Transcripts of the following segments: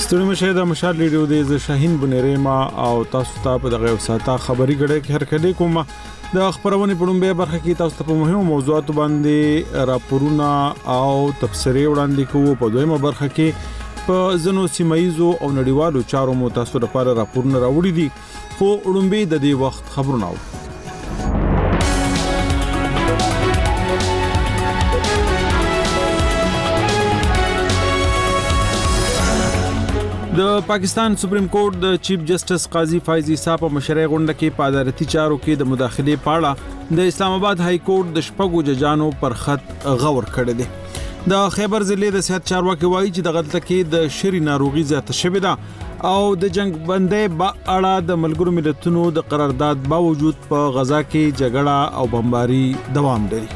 ستړي مشه د مشال ریډیو د شاهین بنریما او تاسو ته په دغه وساته خبري غړې کې هرکلی کوم د خبرونه په لومبه برخه کې تاسو ته په مهمو موضوعاتو باندې راپورونه او تفسیري وړاندې کوو. په دویمه برخه کې په زنو سیمایزو او نړیوالو چارو مو تاسو لپاره راپورونه راوړي دي، خو لومبه د دې وخت خبرونه د پاکستان سپریم کورټ د چیف جسټس قاضي فایز عیسی په مشرۍ غونډه کې په عدالتي چارو کې د مداخلې پاړه د اسلام آباد های کورټ د شپږو ججانو پر خط غور کړی دی. د خیبر ضلع د صحت چارواکي وایي چې د غلطه کې د شری ناروغي زیاته شوې ده او د جنگ بندۍ په اړه د ملګرو ملتونو د قرارداد باوجود په غزا کې جګړه او بمباري دوام لري.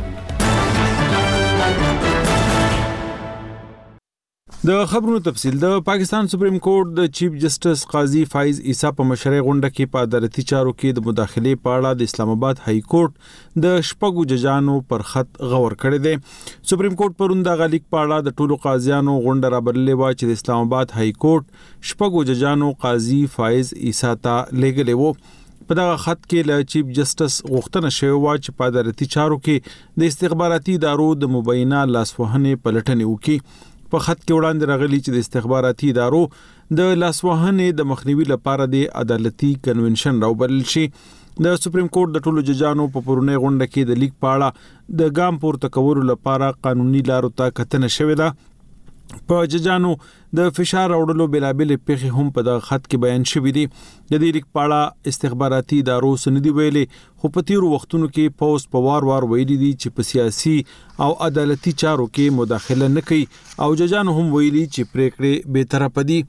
د خبرونو تفصیل. د پاکستان سپریم کورټ د چیف جسټس قاضي فایز عیسی په مشرۍ غونډه کې په عدالتي چارو کې د مداخلې په اړه د اسلام آباد های کورټ د شپږو ججانو پر خط غور کړی دی. سپریم کورټ پرون د غلیک په اړه د ټولو قاضیانو غونډه رابللې و چې د اسلام آباد های کورټ شپږو ججانو قاضي فایز عیسی ته لېږلی و. په دغه خط کې له چیف جسټس غوښتنه شوې و چې په عدالتي چارو کې د استخباراتي ادارو د مبینه لاسوهنې پلټنې وکړي. په خط کې وړاندې راغلي چې د استخباراتي ادارو د لاسوهنې د مخنیوي لپاره د عدالتي کنونشن راوبلل شي. د سپریم کورټ د ټولو ججانو په پرونی غونډه کې د لیک پاړه د ګام پورته کولو لپاره قانوني لارو ته کتنه شوې ده. په ججانو د فشار راوړلو بلابل پیخي هم په د خط کې بیان شوې دي. د دې لیک پاړه استخباراتي ادارو سندي ویلې، خو په تیرو وختونو کې پوسټ په وار ویلي دي چې په سیاسي او عدالتي چارو کې مداخله نه کوي او ججانو هم ویلي چې پریکړې به طرفه دي.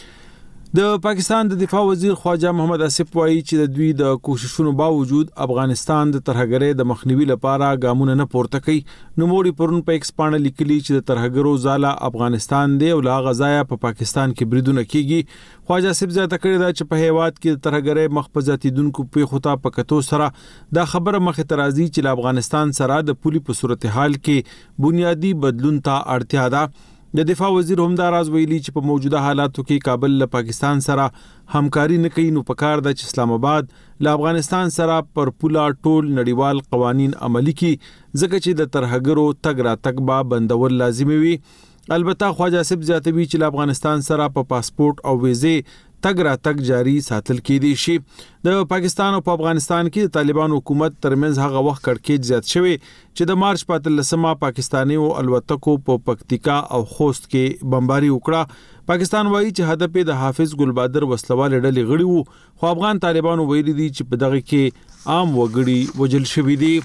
د پاکستان د دفاع وزیر خواجه محمد اسف وایي چې د دوی د کوششونو باوجود افغانستان د ترهګرۍ د مخنیوي لپاره ګامونه نه پورته کوي. نوموړي پرون په ایکس باندې لیکلي چې د ترهګرو ځاله افغانستان دی او لا غزایا په پاکستان کې بریدونه کیږي. خواجه اسف زیاته کړی دا چې په هیواد کې د ترهګرۍ مخفزاتي دونکو په خطا پکتو سره دا خبره مخه ترازی چې افغانستان سره د پولی په صورتحال کې بنیادی بدلون ته اړتیا ده. د دفاع وزیر هم دا راز ویلي چې په موجوده حالاتو کې کابل له پاکستان سره همکاري نه کوي، نو پکار ده چې اسلام آباد له افغانستان سره پر پولا ټول نړیوال قوانین عملی کړي، ځکه چې د ترهګرو تګ را تګ با بندول لازمي وي. البته خواجه اسف زیاتوي چې له افغانستان سره په پاسپورت او ویزه تګ را تګ جاری ساتل کېدی شي. د پاکستان او په افغانستان کې د طالبان حکومت ترمنځ هغه وخت کړکېچ زیات شوی چې د مارچ 15 پاکستاني او الوتکو په پکتیکا او خوست کې بمباري وکړه. پاکستان وایي چې هدف د حافظ ګلبادر وسلوال ډلې غړي وو، خو افغان طالبانو ویلي دي چې په دغه کې عام وګړي وجل شوي دي.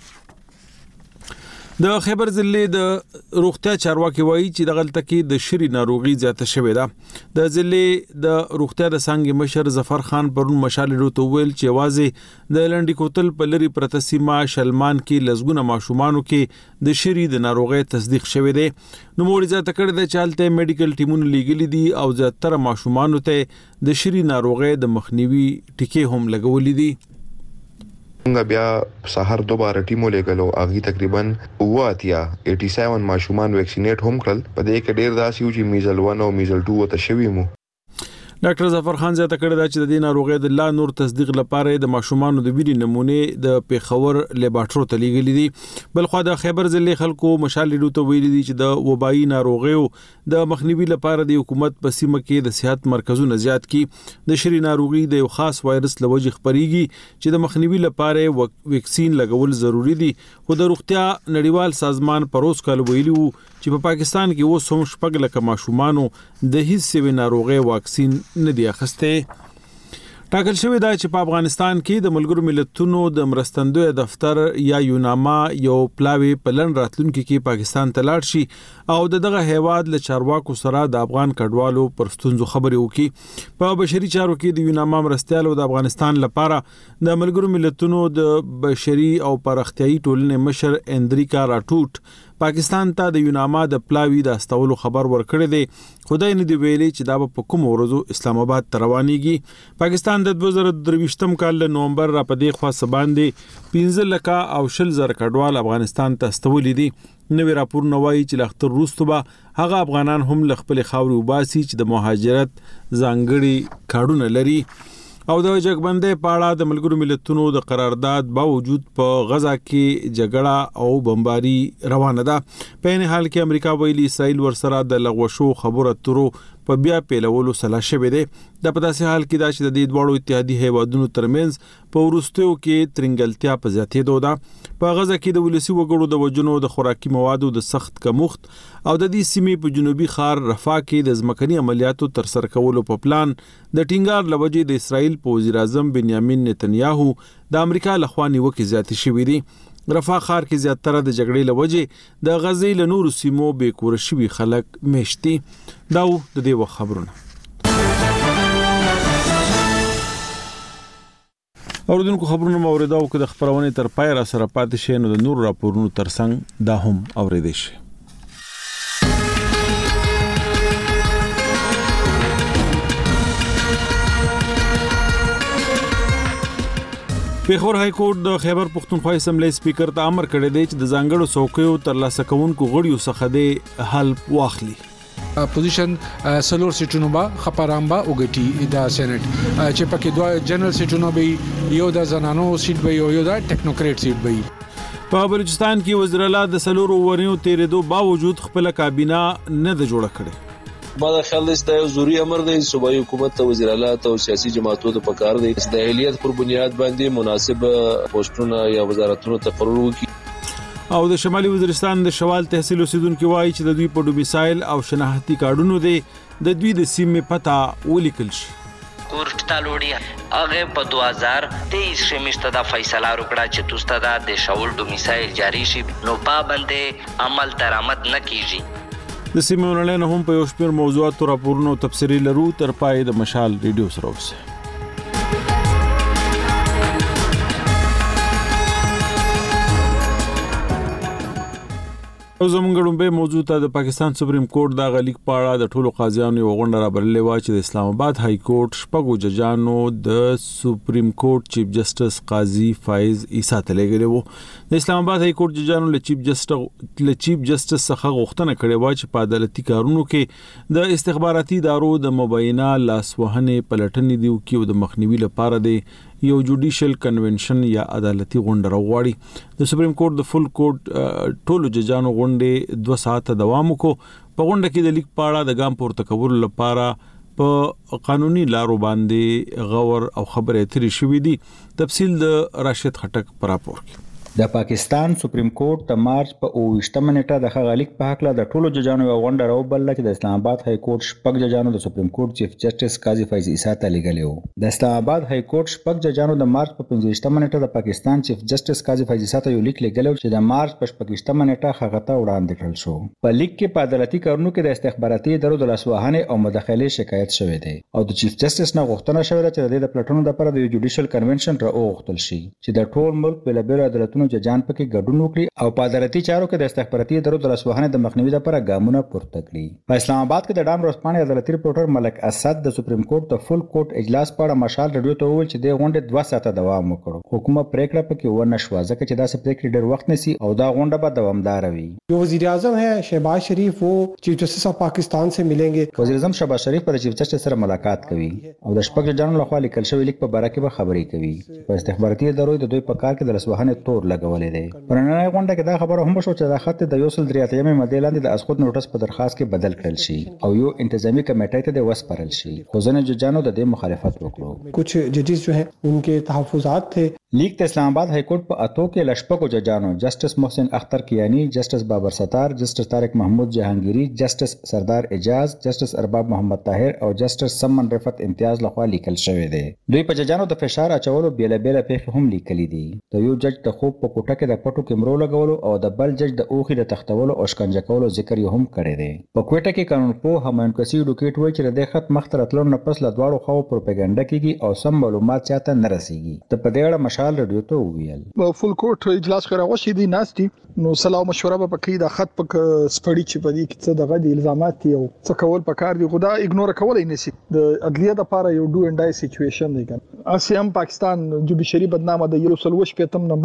د خیبر ضلع د روغتیا چارواکي وایي چې د غلطه کې د شری ناروغي زیاته شوې ده. د ضلع د روغتیا د څنګه مشر ظفر خان پرون مشال ریډیو ته ویل چې واځي د لنډی کوتل په لری پرته سیمه شلمان کې لزګونه ماشومانو کې د شری د ناروغي تصدیق شوې ده. نو موږ ځکه کړی د چالتې میډیکل ټیمونو لیګلی دي او زیاتره ماشومانو ته د شری ناروغي د مخنیوي ټیکې هم لګولې دي. څنګه بیا سحر دوباره ټیمو لګلو اغي تقریبا 87 ماشومان ویکسینیټ هم کړل. په دې کې ډیر داسې و چې میزل 1 او میزل 2 ته شوی مو. ډاکټر ظفر خان زیاته کړی دا چې د دې ناروغي د لا نور تصدیق لپاره د ماشومانو د ویری نمونه د پیښور لیبارټرو ته لیږلي دي. بلخو د خیبر ضلع خلکو مشال ریډیو ته ویلي دي چې د وبایي ناروغیو د مخنیوي لپاره د حکومت په سیمه کې د صحت مرکزونه زیات کړي. د شری ناروغي د یو خاص وایرس لوجه خپريږي چې د مخنیوي لپاره ویکسین لګول ضروری دي. خو د روغتیا نړیوال سازمان پروس کال ویلي وو چې په پاکستان کې اوس هم شپږ لک ماشومانو د هیڅ ناروغي واکسین نه دی اخیسته. ټاکل شوی دا چې په افغانستان کې د ملګرو ملتونو د مرستندوی دفتر یا یوناما یو پلاوی پلن راتلونکي کې پاکستان ته لاړ شي او دغه هیواد له چارواکو سره د افغان کډوالو پر ستونزو خبرې وکړي. په بشري چارو کې د یوناما مرستيالو د افغانستان لپاره د ملګرو ملتونو د بشري او پرختیايي ټولنې مشر اندریکا راټوټ پاکستان ته د یوناما د پلاوی د استولو خبر ورکړی دی. خدای نه دی ویلي چې دا په کوم ورځو اسلام آباد ته روانيږي. پاکستان د 2023 کال د نومبر را پدې خوا سباندې 15 لک او 20,000 کډوال افغانستان ته استولې دي. نوې راپورونه وایي چې له اختر وروسته به هغه افغانان هم له خپلې خاورې وباسي چې د مهاجرت ځانګړي کارډونه لري. او د جګبندۍ په اړه د ملګرو ملتونو د قرارداد باوجود په غزا کې جګړه او بمباري روانه ده. په این حال کې امریکا ویلي اسرائیل ورسره د لغوشو خبرو اترو په بیا پیلولو سلا شوې ده. د په داسې حال کې دا چې د دې دواړو اتحادي هیوادونو ترمنځ په وروستیو کې ترنګلتیا په زیاتېدو ده. په غزا کې د ولسی وګړو د وجنو د خوراکي موادو د سخت کمښت او د دې سیمې په جنوبي ښار رفح کې د ځمکني عملیاتو تر سره کولو په پلان د ټینګار لوجې د اسرائیل په وزیر اعظم بنیامین نتنیاهو د امریکا لخوا نیوکې زیاتې شوې دي. رفح ښار کې زیاتره د جګړې لوجې د غزې له نورو سیمو بې کور شوي خلک میشتي. دا د دې وخت خبرونه. اوردونکو خبرونه موریداو که د خبرونې تر پای را سره پاتې شي نو د نور راپورونو ترڅنګ دا هم اوریدئ شي. پیښور های کورټ د خیبر پښتونخوا اسمبلی سپیکر ته امر کړی دی چې د ځانګړو څوکیو ترلاسه کوونکو غړیو څخه د حلف واخلي. پوزیشن سلور سیټونو با خپرامبا وګټي د سېنات چې پکې دوه جنرال سیټونو به یو د زنانو سیټ به یو د ټیکنوکریټ سیټ به. په بلوچستان کې وزیر اعلی د سلور ورنیو تیرېدو باوجود خپل کابینه نه د جوړه کړې. ما دا خیال دی چې ضروري امر دی صوبایي حکومت ته وزیر اعلی ته او سیاسي جماعتونو ته پکار دی چې د اهلیت پر بنیاد باندې مناسب پوسټونه یا وزارتونو تقرر وکړي. او د شمالي وزیرستان د شوال تحصیل اوسیدونکو وایي چې د دوی په ډومیسایل او شناختی کارډونو دی د دوی د سیمې پته ولیکل شي. کورټ ته لوړی هغه په 2023 شمیشته دا فیصله وکړه چې توسته د شاول ډومیسایل جاری شي نو پابندې عمل درآمد نه کیږي. د سیمې ونړۍ هم په یو شمېر موضوعاتو راپورونو تفسیري لرو تر پای د مشال ریډیو سره اوسئ. او زمونږ ډومبه موضوع ته د پاکستان سپریم کورټ د غلیک پاړه د ټولو قاضیانو یو غونډه رابللې و چې د اسلام آباد های کورټ شپږو ججانو د سپریم کورټ چیف جسټس قاضي فایز عیسی ته لګلې و. د اسلام آباد های کورټ ججانو له چیف جسټس څخه غوښتنه کړې و چې په عدالتي کارونو کې د استخباراتي ادارو د مبینه لاسوهنې پلټنې دیو کې د مخنیوي لپاره د یو جوډیشل کنونشن یا عدالتي غونډه راوړي. د سپریم کورټ د فل کورټ ټولو ججانو غونډه 2 ساعته دوام وکړ. په غونډه کې د لیک پاړه د ګام پورته کولو لپاره په قانوني لارو باندې غور او خبرې اترې شوې دي. تفصیل د راشد خټک پر راپور کې. د پاکستان سپریم کورټ د مارچ په 28 نیټه د غلیک په حق له د ټولو ججانو یو غونډه راوبل چې د اسلام آباد های کورټ شپږ ججانو د سپریم کورټ چیف جسټس قاضي فایز عیسی ته لګلې و. د اسلام آباد های کورټ شپږ ججانو د مارچ په 15 نیټه د پاکستان چیف جسټس قاضي فایز عیسی ته یو لیک لګلې چې د مارچ په 15 نیټه هغه ته وړاندې کړل شو. په لیک کې په عدالتي کارونو کې د استخباراتي ادارو د لاسوهنې او مداخلې شکایت شوې ده او د چیف جسټس نه غوښتنه شوې ده چې د پلټنو لپاره د جوډیشل کنونشن راوغوښتل شي چې د ټول ملک په لبیر عدالتونو ججان پکې ګډون وکړي او په عدالتي چارو کې د استخباراتي ادارو د لاسوهنې د مخنیوي لپاره ګامونه پورته کړي. په اسلام آباد کې د ډام ورځپاڼې عدالتي ریپورټر ملک اسد د سپریم کورټ د فل کورټ اجلاس په اړه مشال ریډیو ته وویل چې د غونډې 2 ساعته دوام وکړ. حکومت پریکړه پکې ونه شو ځکه چې دا پریکړې ډېر وخت نسی او دا غونډه به دوامدار وي. جو وزیر اعظم ہے شہباز شریف وہ چیف جسٹس آف پاکستان سے ملیں گے. وزیر اعظم شہباز شریف پر چیف جسٹس سره ملاقات کوي او د شپږ جنرال لخوا لیکل شوی لیک په باره کې به خبرې کوي. په استخباراتي ادارو د دوی په کار کې د لاسوهنې تور لګولې ده. پرننۍ غونډه کې دا خبره هم شو چې د خط د 183 ماده لاندې د اسقط نوټس په درخواست کې بدل کړل شي او یو انتظامی کمیټې ته د وسپارل شي. خو ځنه ججانو د دې مخالفت وکړو. کچھ ججز جو ہیں ان کے تحفظات تھے. لیک د اسلام آباد های کورټ په اتو کې لشپکو ججانو جسټس محسن اختر کیانی، جسټس بابر ستار، جسټس طارق محمود جهانگیری، جسټس سردار اجاز، جسټس ارباب محمد طاهر او جسټس سمن رفعت امتیاز لخوا لیکل شوی دی. دوی په ججانو د فشار اچولو بیل بیل پیښې هم لیکلي دي. د یو جج د خوب په کوټه کې د پټو کیمرو لګولو او د بل جج د اوخي د تختولو او شکنجه کولو ذکر یې هم کړی دی. په کوټه کې قانونپوه همایون کسی اډوکیټ وایي چې د خط مخ ته راتلو نه پس له دواړو خواو پروپاګاندا کیږي او سم معلومات چاته نه رسیږي. د په دې اړه مشال ریډیو ته وویل فل کورټ اجلاس راوښی دی ناستي نو سلام مشوره به پکې د خط پک سپړی چې په دې کې څه دغه د الزامات دي او څه کول پکار دي خدا اګنور کولای نشي. د عدلیه د لپاره یو ډو اند ای سچويشن دی. اسیم پاکستان جوډیشري بدنامه د 115 نمبر دی په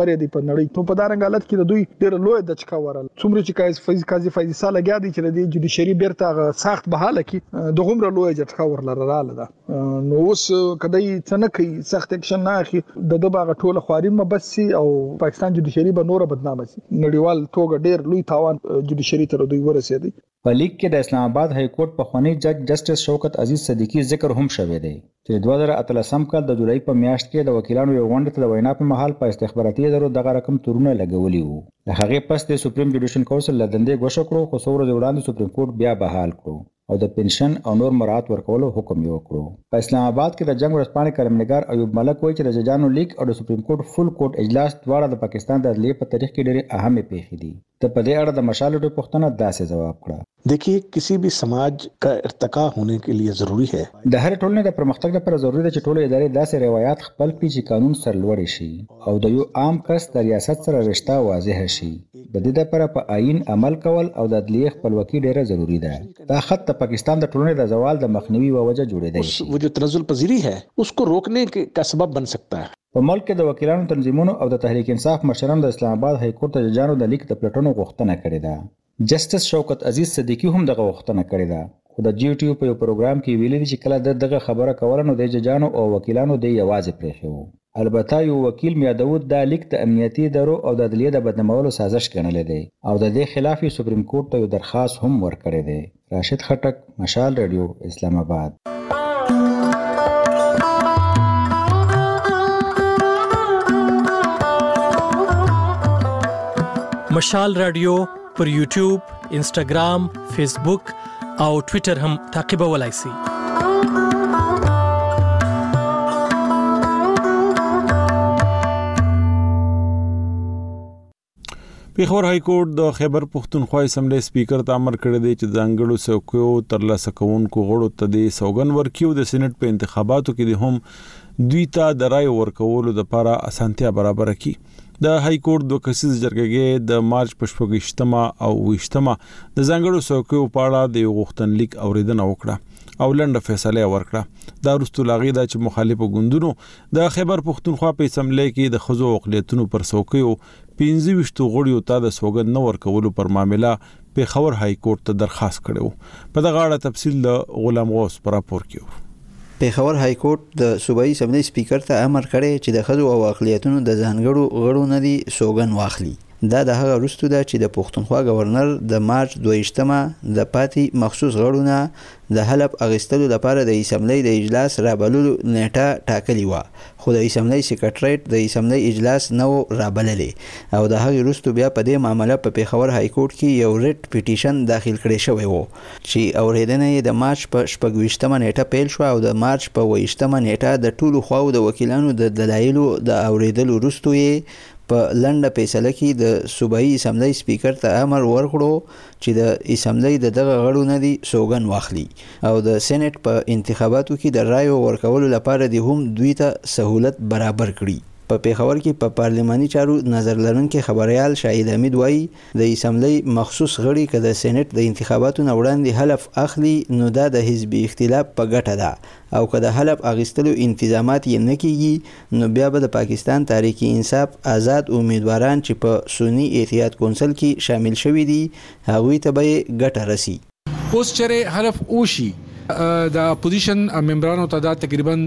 نړۍ. نو په دا رنګ حالت کې د دوی ډېر لوی دچکا ورل څومره چې قاضي فیض عیسی لګیا دي چې د جوډیشري بیرته سخت بحاله کې د غومره لوی دچکا ورلراله ده. نو اوس کدی څنګه کوي سخت اکشن نه اخی د دغه ټوله خوارین مبسي او پاکستان جوډیشري به نور بدنامه شي. نړیوال توګه ډېر لوی تاوان جوډیشري تر دوی ورسېدی. په لیک کې د اسلام آباد های کورټ په خونی جج جسټس شوکت عزیز صدیقی ذکر هم شوی دی چې 2013 کال د جولای په میاشت کې د وکیلانو یو غونډه ته د وینا په محل په استخباراتي ادارو دغه رقم تورونه لګولي وو. د هغې پس د سپریم جوډیشل کونسل لدندې غوښه کړو خو څو ورځې وړاندې سپریم کورټ بیا بحال کړو او د پنشن او نور مراعات ورکولو حکم یې وکړو. په اسلام آباد کې د جنگ ورځپاڼې کلمنګار ایوب ملک وایي چې د ججانو لیک او د سپریم کورټ فل کورټ اجلاس دواړه د پاکستان د عدلیې په تاریخ کې ډېرې اهمې پیښې دي. ته په دې اړه د مشال ډوډۍ پوښتنه داسې جواب کړه. देखिए किसी भी समाज का ارتقا होने के लिए ضروری है د هر ټولنې د پرمختګ لپاره ضروری ده چې ټول ادارې داسې روایت خپل کړي چې قانون سرلوړي شي او د یو عام کس د ریاست سره رشتہ واضح شي. د دې لپاره په آئین عمل کول او د عدلیې خپلواکي ډیره ضروری ده. دا خط د پاکستان د ټولنې د زوال د مخنیوي او وجه جوړېدای شي. वो जो तनज़ुल पजीरी है उसको रोकने का सबब बन सकता है. په ملک کې د وکیلانو تنظیمونو او د تحریک انصاف مشرانو د اسلام آباد های کورټ ته ججانو د لیک د پلټونو غوښتنه کړې ده. جسټس شوکت عزیز صدیقی هم دغه غوښتنه کړې ده خو د جی ټي یو په یو پروګرام کې ویلي دي چې کله دغه خبره کوله نو د ججانو او وکیلانو د یوازې پرېښی وو. البته یو وکیل میا داود دا لیک د امنیتي ادارو او د عدلیې د بدنامولو سازش ګڼلی دی او د دې خلاف یې سپریم کورټ ته یو درخواست هم ورکړی دی. راشد خټک، مشال رادیو، اسلام آباد. مشال رادیو پر یوټیوب، انسټاګرام، فیسبوک او ټوئیټر هم تعقیبولای شئ. پیښور های کورټ د خیبر پښتونخوا اسمبلی سپیکر ته امر کړی دی چې ځانګړو څوکیو ترلاسه کوونکو غړو ته د سوګن ورکیو د سېنات په انتخاباتو کې هم دوی ته د رای ورکولو لپاره اسانتیا برابر کړي. د های کورټ د کسیز جرګې د مارچ په 28 او 28 د ځانګړو څوکیو په اړه د غوښتنلیک اوریدنه وکړه او لنډه فیصله ورکړه. دا وروسته لاغي دا چې مخالفو ګوندونو د خیبر پښتونخوا په اسمبلی کې د خزو اقلیتونو پر څوکیو 25 غړیو ته د سوګند نه ورکولو پر معاملې پیښور های کورټ ته درخواست کړو. په دغه اړه تفصیل د غلام غوث پر راپور کې. پیښور های کورټ د صوبایي اسمبلی سپیکر ته امر کړی چې د خزو او اقلیتونو د ځانګړو غړو نه دي سوګند واخلي. دا د هغه وروسته ده چې د پښتونخوا گورنر د مارچ 22 د پاتې مخصوص غړو نه د حلف اغستلو لپاره د اسمبلی د اجلاس رابللو نیټه ټاکلې وه خو د اسمبلی سیکریټریټ د اسمبلی اجلاس نه رابللې او د هغې وروسته بیا په دې معامله په پیښور های کورټ کې یو ریټ پیټیشن داخل کړی شوی و چې اوریدنه یې د مارچ په 26 نیټه پیل شو او د مارچ په 28 نیټه د ټولو خواو د وکیلانو د دلایلو د اوریدلو وروسته یې په لنډه فیصله کې د صوبایي اسمبلی سپیکر ته امر ورکړو چې د اسمبلی د دغه غړو نه دي سوګند واخلي او د سېنات په انتخاباتو کې د رایو ورکولو لپاره دې هم دوی ته سهولت برابر کړي. په پیښور کې په پارلماني چارو نظر لرونکي خبريال شاهد حمید وایي د اسمبلی مخصوص غړي که د سېنات د انتخاباتو نه وړاندې حلف اخلي نو دا د حزبي اختلاف په ګټه ده او که د حلف اخیستلو انتظامات یې نه کیږي نو بیا به د پاکستان تحریک انصاف آزاد امیدواران چې په سنی اتحاد کونسل کې شامل شوي دي هغوی ته به ګټه رسي. اوس چېرې حلف وشي د اپوزیشن ممبرانو تعداد تقریبا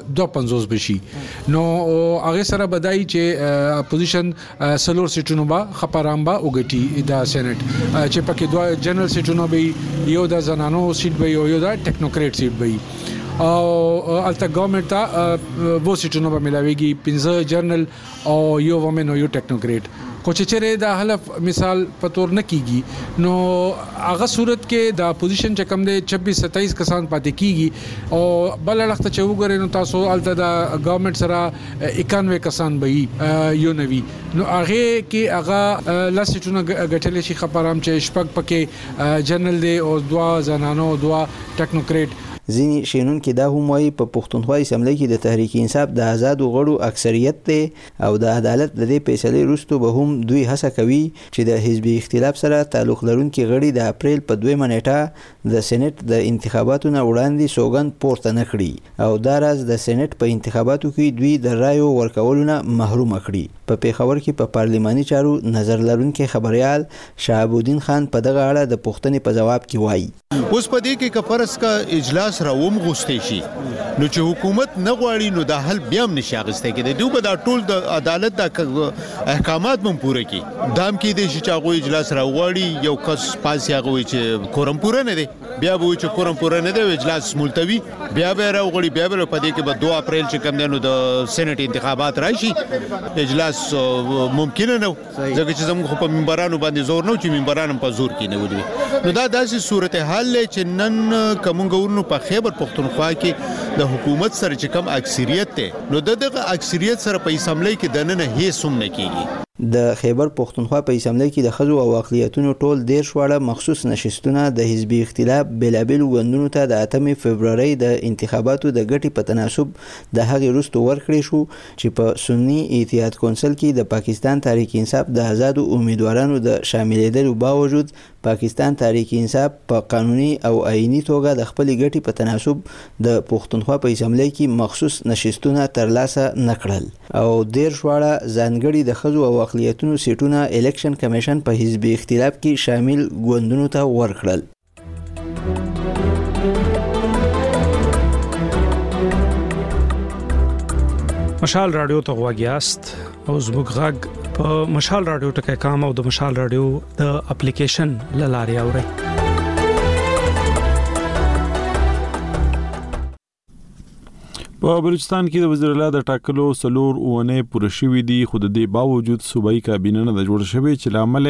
250 بشي نو هغه سره بدای چې اپوزیشن سلور سیټونو با خپرامبا وګټي د سېنات چې پکې دوه جنرال سیټونو به یو د زنانو سیټ به یو د ټیکنوکریټ سیټ به او الته ګورنمنت ته وو سیټونو به ملاويږي 15 جنرال او یو ومن او یو ټیکنوکریټ خو چې چېرې د حلف مثال په تور نه کیږي نو هغه صورت کې د اپوزیشن چې کم دی 26-27 کسان پاتې کیږي او بل اړخ ته چې وګورئ نو تاسو الته د ګورنمنت سره 91 کسان به یو نوي نو هغه کې هغه لاسټونه غټلې شي خبرام چې شپږ پکې جنرال دی او دوا زنانو دوا ټیکنوکریټ. ځینې شینونکي دا هم وایي په پښتونخوا اسمبلی کې د تحریک انصاف د آزادو غړو اکثریت دی او د عدالت د دې فیصلې وروسته به هم دوی هڅه کوي چې د حزبي اختلاف سره تعلق لرونکي غړي د اپریل په 2 نیټه د سېنات د انتخاباتو نه وړاندې سوګند پورته نه کړي او دا راز د سېنات په انتخاباتو کې دوی د رایو ورکولو نه محروم کړي. په پیښور کې په پارلماني چارو نظر لرونکي خبريال شهاب الدین خان په دغه اړه د پوښتنې په جواب کې وایي اوس په دې کې کفرس کا اجلاس راوم غوښتي شي نو چې حکومت نه غواړي نو د حل بیا هم نشي اغسته کېږي دوی به دا ټول د عدالت د احکامات هم پوره کړي دام کې د شچاغو اجلاس راوړي یو کس پاس یاغوي چې کورم پوره نه دی بیا به چې کورم پوره نه دی اجلاس ملتوي بیا به راوړي بیا به په دې کې به 2 اپریل چې کوم دنو د سېنات انتخابات راشي اجلاس ممکن نه ځکه چې زموږ په منبرانو باندې زور نه چې منبرانو په زور کې نه ودی نو دا داسې صورتحال چې نن کوم ګورنو په خیبر پختونخوا کې د حکومت سره چې کم اکثریت ته نو دغه اکثریت سره په اسمبلی کې دنه هیڅ هم نه کیږي د خیبر پختونخوا په اسمبلی کې د خزو او اقلیتونو ټول 10 واړه مخصوص نشستونه د حزبي اختلاف بلابل وندونو ته د 8 فبرवरी د انتخاباتو د ګټي په تناسب د هغې وروسته ورکړې شو چې په سنی اتحاد کونسل کې د پاکستان تحریک انصاف د آزادو امیدوارانو د شاملېدلو باوجود پاکستان تحریک انصاف په قانوني او آئینی توګه د خپل ګټي په تناسب د پختونخوا په اسمبلی کې مخصوص نشستونه ترلاسه نکړل او 10 واړه ځانګړي د خزو او اقلیتونو سیټونه الیکشن کمیشن په حزبي اختلاف کې شامل ګوندونو ته ورکړل مشال رادیو ته غواګیاست او زموږ غږ په مشال رادیو ټکي کام او د مشال رادیو د اپلیکیشن لاري اوري په بلوچستان کې د وزیر اعلی د ټاکلو سلور اونۍ پوره شوې دي خو د دې باوجود صوبایي کابینه نه د جوړ شوی چې لامل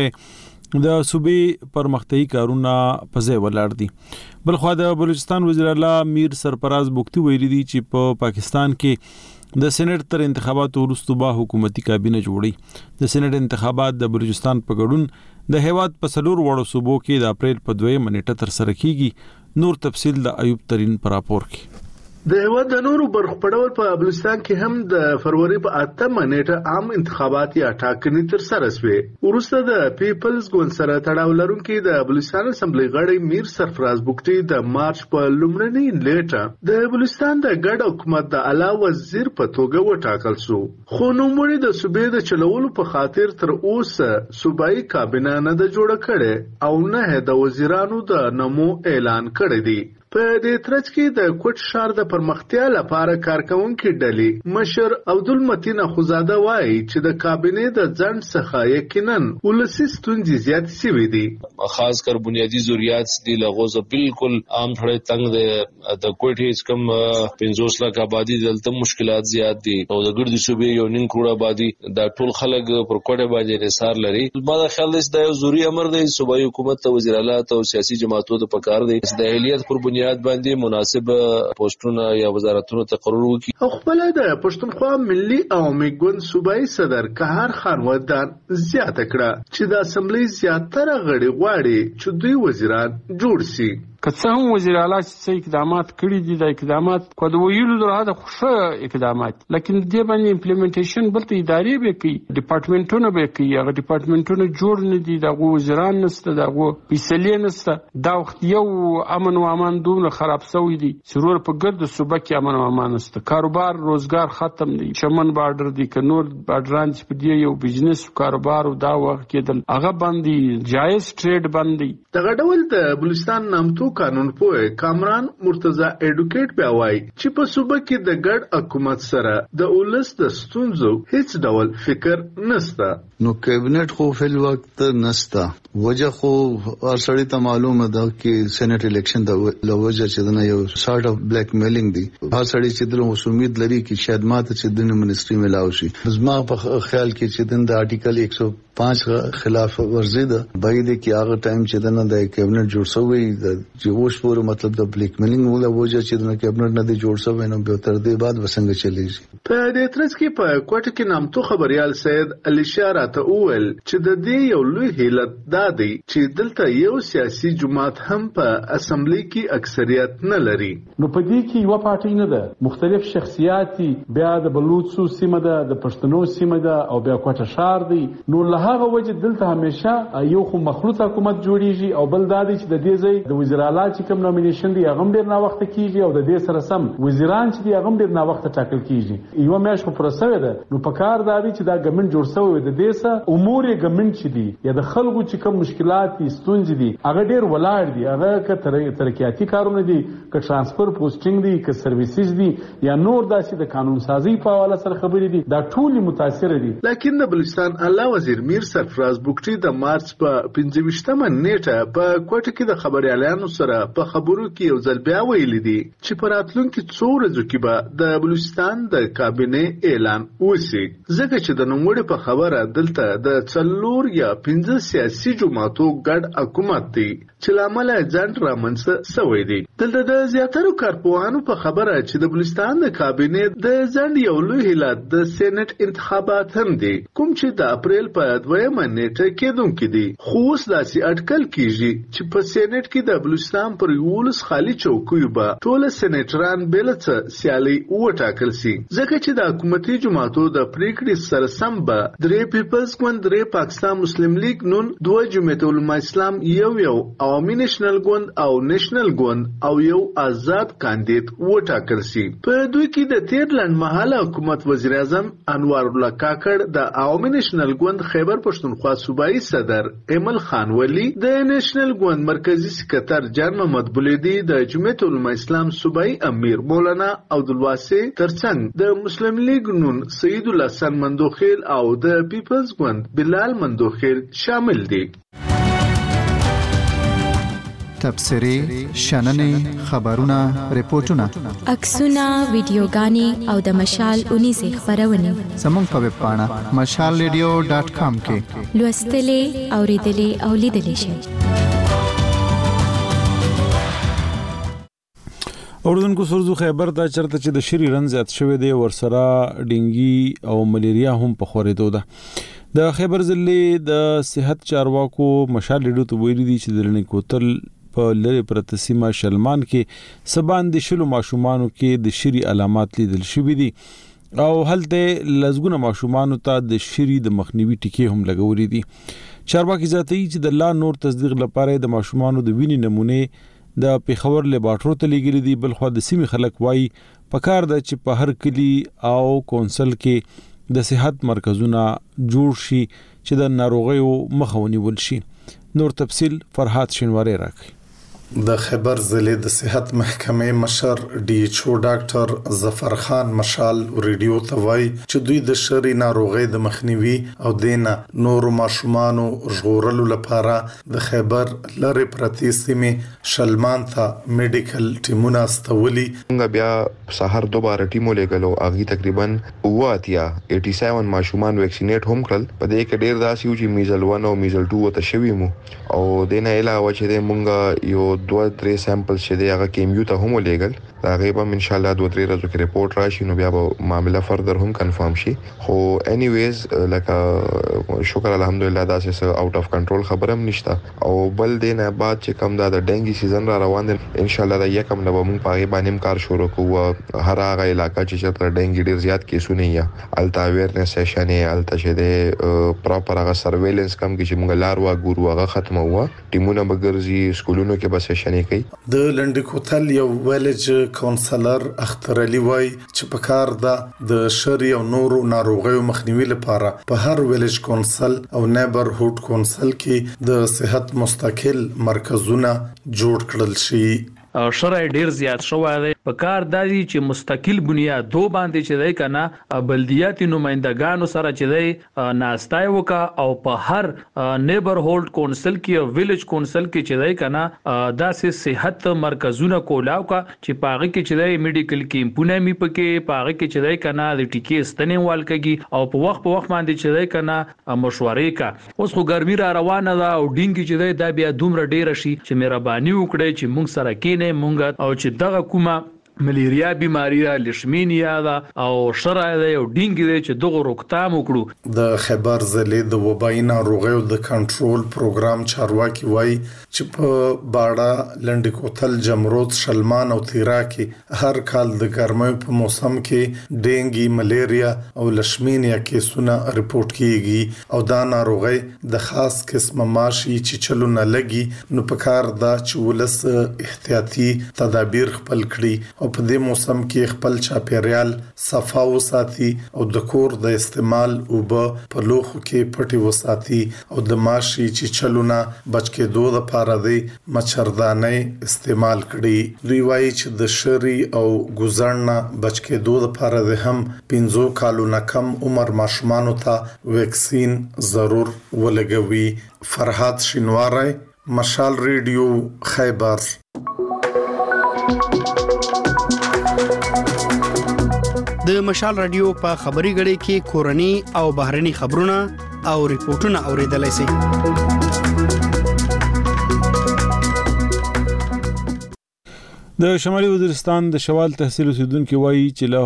د صوبې پرمختیايي کارونه په ځای ولاړ دي بلخو د بلوچستان وزیر اعلی میر سرفراز بوختي ویلي دي چې په پاکستان کې د سېنات تر انتخاباتو وروسته به حکومتي کابینه جوړي د سېنات انتخابات د بلوچستان په ګډون د هیواد په سلور وړو صوبو کې د اپریل په 2 نیټه تر سره کیږي نور تفصیل د ایوب ترين پر راپور کې د هیواد د نورو برخو په ډول په بلوچستان کې هم د فروری په 8 نیټه عام انتخابات یا ټاکنې تر سره شوې وروسته د پیپلز ګوند سره تړاو لرونکي د بلوچستان اسمبلی غړی میر سرفراز بوختي د مارچ په لومړنۍ نیټه د بلوچستان د ګډ حکومت د اعلی وزیر په توګه وټاکل شو خو نوموړي د صوبې د چلولو په خاطر تر اوسه صوبایي کابینه نه د جوړ کړي او نه د وزیرانو د نمو اعلان کړی دی په دې ترڅ کې د کوټ شهر د پرمختیا لپاره کارکونکو ډلې مشر عبدالمتین خزاده وایي چې د کابینې د ځند څخه یقینا ولسی ستونزې زیات شوې دي خاص کر بنیادی ضرورت دي لغوزه بالکل عام ټړې تنگ د کوټ هیڅ کم 50 لک آبادی دلته مشکلات زیات دي او د ګردي صوبې یو نیم کروڑ آبادی د ټول خلک پر کوټه باندې رسار لري ما د خیال دی د ضروري امر دی صوبایي حکومت ته وزیر اعلی ته سیاسي جماعتونو ته پکار دی د اهلیت پر بنیاد باندې مناسب پوسټونه یا وزارتونو تقرر وکړي او خپل د پښتونخوا ملي عوامي ګوند صوبایي صدر قهر خان ودان زیاته کړه چې د اسمبلی زیاتره غړي غواړي چې دوی وزیران جوړ شي که څه هم وزیر اعلی چې اقدامات کړي دي د اقدامات کو د ویلو درته خوشا اقدامات لیکن د باندې امپلیمنټیشن بلته ادارې به کوي ډپارټمنټونه به کوي هغه ډپارټمنټونه جوړ نه دي دغه وزیران نشته دغه پیسلې نشته دا وخت یو امن او امان دومره خراب شوی دي سرور په ګرد صوبه کې امن او امان نشته کاروبار روزګار ختم دي چمن بارډر دي کنور بارډران چې په دی یو بزنس کاروبار او دا وخت کې هغه باندې جایز ټریډ باندې دغه ډول د بلوچستان نامتو قانون پوه کامران مرتضی اډوکیټ بیا وایي چې په صوبه کې د ګډ حکومت سره د اولس د ستونزو هیڅ ډول فکر نشته نو کابینټ خو فل وخت نشته وجه خو ارسړی ته معلومه ده چې سېنات الیکشن د لوجه چې د یو سارت اف بلیک میلینګ دی ارسړی چې د امید لري چې شاید ماته چې د منستری ملاوي شي زما په خیال کې چې د آرټیکل 105 خلاف ورزي ده باید کې هغه ټایم چې د کابینټ جوړ شوی چې اوس پورې مطلب د بلیک میلینګ ولا وجه چې د کابینټ نه دی جوړ شوی نو به تر دې بعد وسنګ چلیږي په دې ترڅ کې په کوټه کې نامتو خبريال سید علي شارات اول چې د دې یو لوی هیلت دادی چې دلته یو سیاسي جماعت هم په اسمبلی کې اکثریت نه لري نو په دې کې یو پارټي نه ده مختلف شخصیات بیا د بلوچستان سیمه ده د پښتنو سیمه ده او بیا کوټه شهر دی نو له هغه وجه دلته همیشه یو خو مخلوط حکومت جوړیږي او بل دادی چې د دې ځای د وزیر اعلی چې کوم نومینیشن دی هغه ډیر نا وخت کیږي او د دې سره سم وزیران چې دی هغه ډیر نا وخت ټاکل کیږي یو میاشت په پروسه ده نو په کار دادی چې دا ګمنټ جوړ شوی د دیسه امور یې ګمنټ چي دي یا د خلکو چې کوم مشکلات دي ستونزې دي هغه ډیر ولاړ دي هغه که ترقیاتي کارونه دي که ترانسفر پوسټینګ دي که سرویسز دي یا نور داسې د قانون سازي په حواله سره خبرې دي دا ټول متاثر دي. لکن د بلوچستان اعلی وزیر میر سرفراز بوکټي د مارچ په 25مه نیټه په کوټه کې د خبريالانو سره په خبرو کې یو ځل بیا ویلي دي چې په راتلونکو څو ورځو کې به د بلوچستان د کابینه اعلان وشي ځکه چې د نوموړي په خبره دلته د 4 یا 5 سیاسي جماعتو ګډ حکومت دی چې لامل ځان رامنځته شوی دی. دلته د زیاترو کارپوهانو په خبره چې د بلوچستان د کابینه د ځند یو لوی هیلات د سېنات انتخابات هم دي کوم چې د اپریل په 2مه نیټه کېدونکي دي. خو اوس داسې اټکل کیږي چې په سېنات کې د بلوچستان پر 11 خالي چوکیو به ټول سېناتران بلڅ سیالي وټاکل شي ځکه چې د حکومتي جماعتو د پریکړې سره سم به درې پیپلز ګوند، درې پاکستان مسلم لیگ نون، 2 جمعیت علماء اسلام، یو عوامي نېشنل ګوند او نېشنل ګوند او یو آزاد کاندید وټاکل شي. په دوی کې د تیر لنډمهاله حکومت وزیر اعظم انوار الله کاکړ، د عوامي نېشنل ګوند خیبر پښتونخوا صوبایي صدر ایمل خان ولی، د نېشنل ګوند مرکزی سکرټر جان محمد بولیدی، د جمعیت علماء اسلام صوبایي امیر مولانا عبدالواسع ترڅنګ د مسلم لیگ نون سید الله حسن مندوخیل او د پیپلز ګوند بلال مندوخیل شامل دي. تبصرې، شننې، خبرونه، ریپورتونه، عکسونه، ویډیوګانې او د مشال 19 خبرونه زموږ په ویب پاڼه mashalradio.com کې لوستلې، اوریدلې او لیدلې شئ. اوردونکو سرزو خیبر ته چرته چې د شری رن زیات شوی دی ورسره ډینګي او ملیریا هم په خورېدو ده. د خیبر ضلع د صحت چارواکو مشال ریډیو ته ویلي دي چې د لنی کوتل په لری پرتسیمه شلمان کې سبان د شلو ماشومانو کې د شری علامات لیدل شوی دي او هلته لزګونه ماشومانو ته د شری د مخنیوي ټکی هم لګولې دي. چارواکي ذاتي چې د لا نور تصدیق لپاره د ماشومانو د وینې نمونه د پیښور لیبارټرو ته لګیلي دي. بل خو د سیمې خلک وایي پکار د چې په هر کلی او کونسل کې د صحت مرکزونه جوړ شي چې د ناروغیو مخه ونیول شي. نور تفصیل فرحات شینواری راکړي. د خیبر ضلع د صحت محکمې مشر ډي ایچ او ډاکټر ظفر خان مشال ریډیو ته وایي چې دوی د شری ناروغي د مخنیوي او دینه نور ماشومانو ژغورلو لپاره د خیبر لری پرتی سیمې شلمان ته میډیکل ټیمونه استولي. موږ بیا سحر دوباره ټیمو لګلو اغي تقریبا 87 ماشومان ویکسینیټ هم کړل. په دې کې ډیر داسې و چې میزل 1 او میزل 2 ته شوی مو او دینه علاوه چې موږ یو 2-3 سیمپل چې دی هغه کیمیو ته هم ولېګل. دا غیبه ان شاء الله 2-3 ورځې کې ریپورت راشي نو بیا به معاملہ فردر هم کنفرم شي. خو اني ویز لکه شکر الحمدلله دا څه اوټ اف کنټرول خبره هم نشته او بل دینه بعد چې کوم دا د ډنګي سیزن را روان دي ان شاء الله دا یکم نه به موږ پاره باندې کار شروع کوو. هر هغه علاقہ چې چتر ډنګي ډیر زیات کیسونه یا التا اویرنس سیشن التا چې د پراپر هغه سرویلنس کم کې چې موږ لار وا ګورو هغه ختمه هوا. ټیمونه بګرځي سکولونو کې بس سیشنې کوي. د لنډ کوتل یو ویلج کونسلر اختر علي وای چې په کار د شری او نورو ناروغیو مخنیوي لپاره په هر ویلج کونسل او نیبرهود کونسل کې د صحت مستقل مرکزونه جوړ کړل شي. شرای ډیر زیات شوی دی په کار دادی چې مستقل بنیاد دو باندې چې دی کنه بلدیاتي نمائندگانو سره چې دی ناستای وکا او په هر نیبرهود کونسل کې او ویلیج کونسل کې چې دی کنه داسې صحت مرکزونه کولاو کا چې پاغه کې چې دی میډیکل کیمپونه می پکې پاغه کې چې دی کنه د ټیکې ستنې والکږي او په وخت باندې چې دی کنه مشورې کا. اوس خو ګرمي را روانه ده او ډینګ چې دی دا بیا دومره ډیر شي چې مهرباني وکړي چې موږ سره کې مونږ او چې دغه کومه ملیریا بیماری را لشمینیا دا او شرای دی او ډینګ دی چې دغه روکتام وکړو. د خیبر ضلع د وبایي ناروغیو د کنټرول پروګرام چارواکي وایي چې په باړه لنډ کوتل جمرود شلمان او تیرا کې هر کال د ګرمۍ په موسم کې ډینګي ملیریا او لشمینیا کیسونه رپورټ کیږي او دا ناروغي د خاص قسمه ماشي چې چلو نه لګي نو په کار دا چې ولس احتیاطي تدابیر خپل کړي او په دې موسم کې خپل چاپیریال صفا وساتي او د کور د استعمال او په لوخو کې پټي وساتي او د ماشي چې چلونه بچ کې دوه لپاره دی مچردانې استعمال کړي. دوی وایي چې د شری او ګزړنا بچ کې دوه لپاره د هم 15 کالونو کم عمر ماشومان ته ویکسین ضرور ولګوي. فرحات شینواری، مشال ریډیو، خیبر. د مشال رادیو په خبري غړي کې کورني او بهرني خبرونه او ریپورتونه اوریدلای شئ. د شمالي وزیرستان د شوال تحصیل اوسیدونکو وایي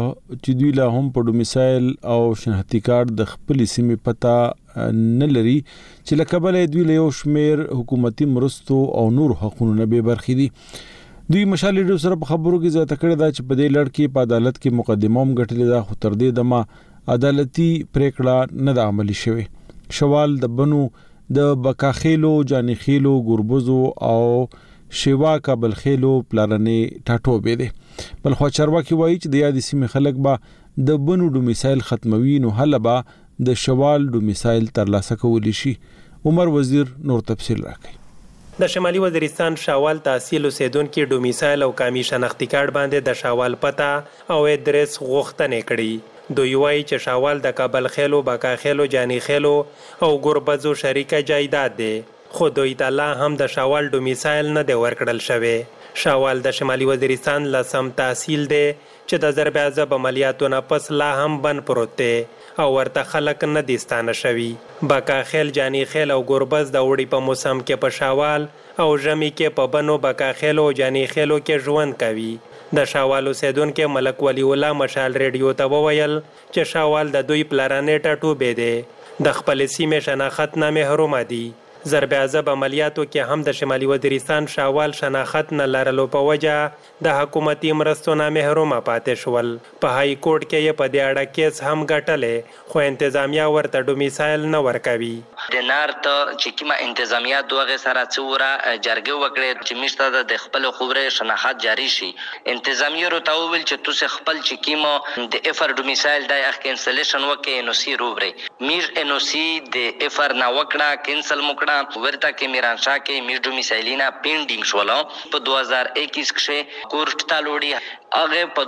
چې دوی لا هم په ډومیسایل او شناختی کارت د خپل سیمې پته نه لري چې لکبل دوی له یو شمیر حکومتي مرستو او نور حقوقو نه به برخې دي. دوی مشال ریډیو سره په خبرو کې زیاته کړې ده چې په دې لړ کې په عدالت کې مقدمه هم ګټلې ده، خو تر دې دمه عدالتي پریکړه نه ده عملي شوې. شوال د بنو د بکاخېلو، جانخېلو، ګوربزو او شیوا کابل خېلو پلارنې ټاټوبې دي. بل خو چارواکي وایي چې د یادې سیمې خلک به د بنو ډومیسایل ختموي، نو هله به د شوال ډومیسایل ترلاسه کولی شي. عمر وزیر نور تفصیل راکړي. د شمالي وزیرستان شاوال تحصیل اوسیدونکو ډومیسایل او قومي شناختی کارت باندې د شاوال پته او ادرس غوښتنه کړي. دوی وایي چې شاوال د کابل خېلو، بکاخېلو، جانخېلو او ګوربزو شریکه جایداد دی، خو دوی ته لا هم د شاوال ډومیسایل نه دی ورکړل شوی. شاوال د شمالي وزیرستان لسم تحصیل دی چې د ضرب عضب عملیاتو نه پس لا هم بند پروت دی او ورته خلک نه دي ستانه شوي. بکاخېل، جانخېل او ګوربز د وړي په موسم کې په شاوال او ژمي کې په بنو بکاخېلو او جانخېلو کې ژوند کوي. د شاوال اوسیدونکو ملک ولی الله مشال ریډیو ته وویل چې شاوال د دوی پلارنې ټاټوبې دی، د خپل سیمې شناخت نه محروم دي. ضرب عضب عملیاتو کې هم د شمالي وزیرستان شاوال شناخت نه لرلو په وجه د حکومتي مرستو نه محروم پاتې شول. په های کورټ کې یې په دې اړه کیس هم ګټلې، خو انتظامیه ورته ډومیسایل نه ورکوي. د نارت چې کیمه انتظامیه دوغه سره څوره جرګه وکړي چې مشته د خپل خبره شناخت جاری شي. انتظامیه رو ته ویل چې تاسو خپل چې کیمه د افر ډومیسایل د اخ کینسلیشن وکړي نو سی روبري میج انوسی د افر نا وکړه کینسل مکړه ورته کې میرانشاه کې میج ډومیسایلینا پینډینګ شول. په 2021 کې کورټ ته لوړی هغه په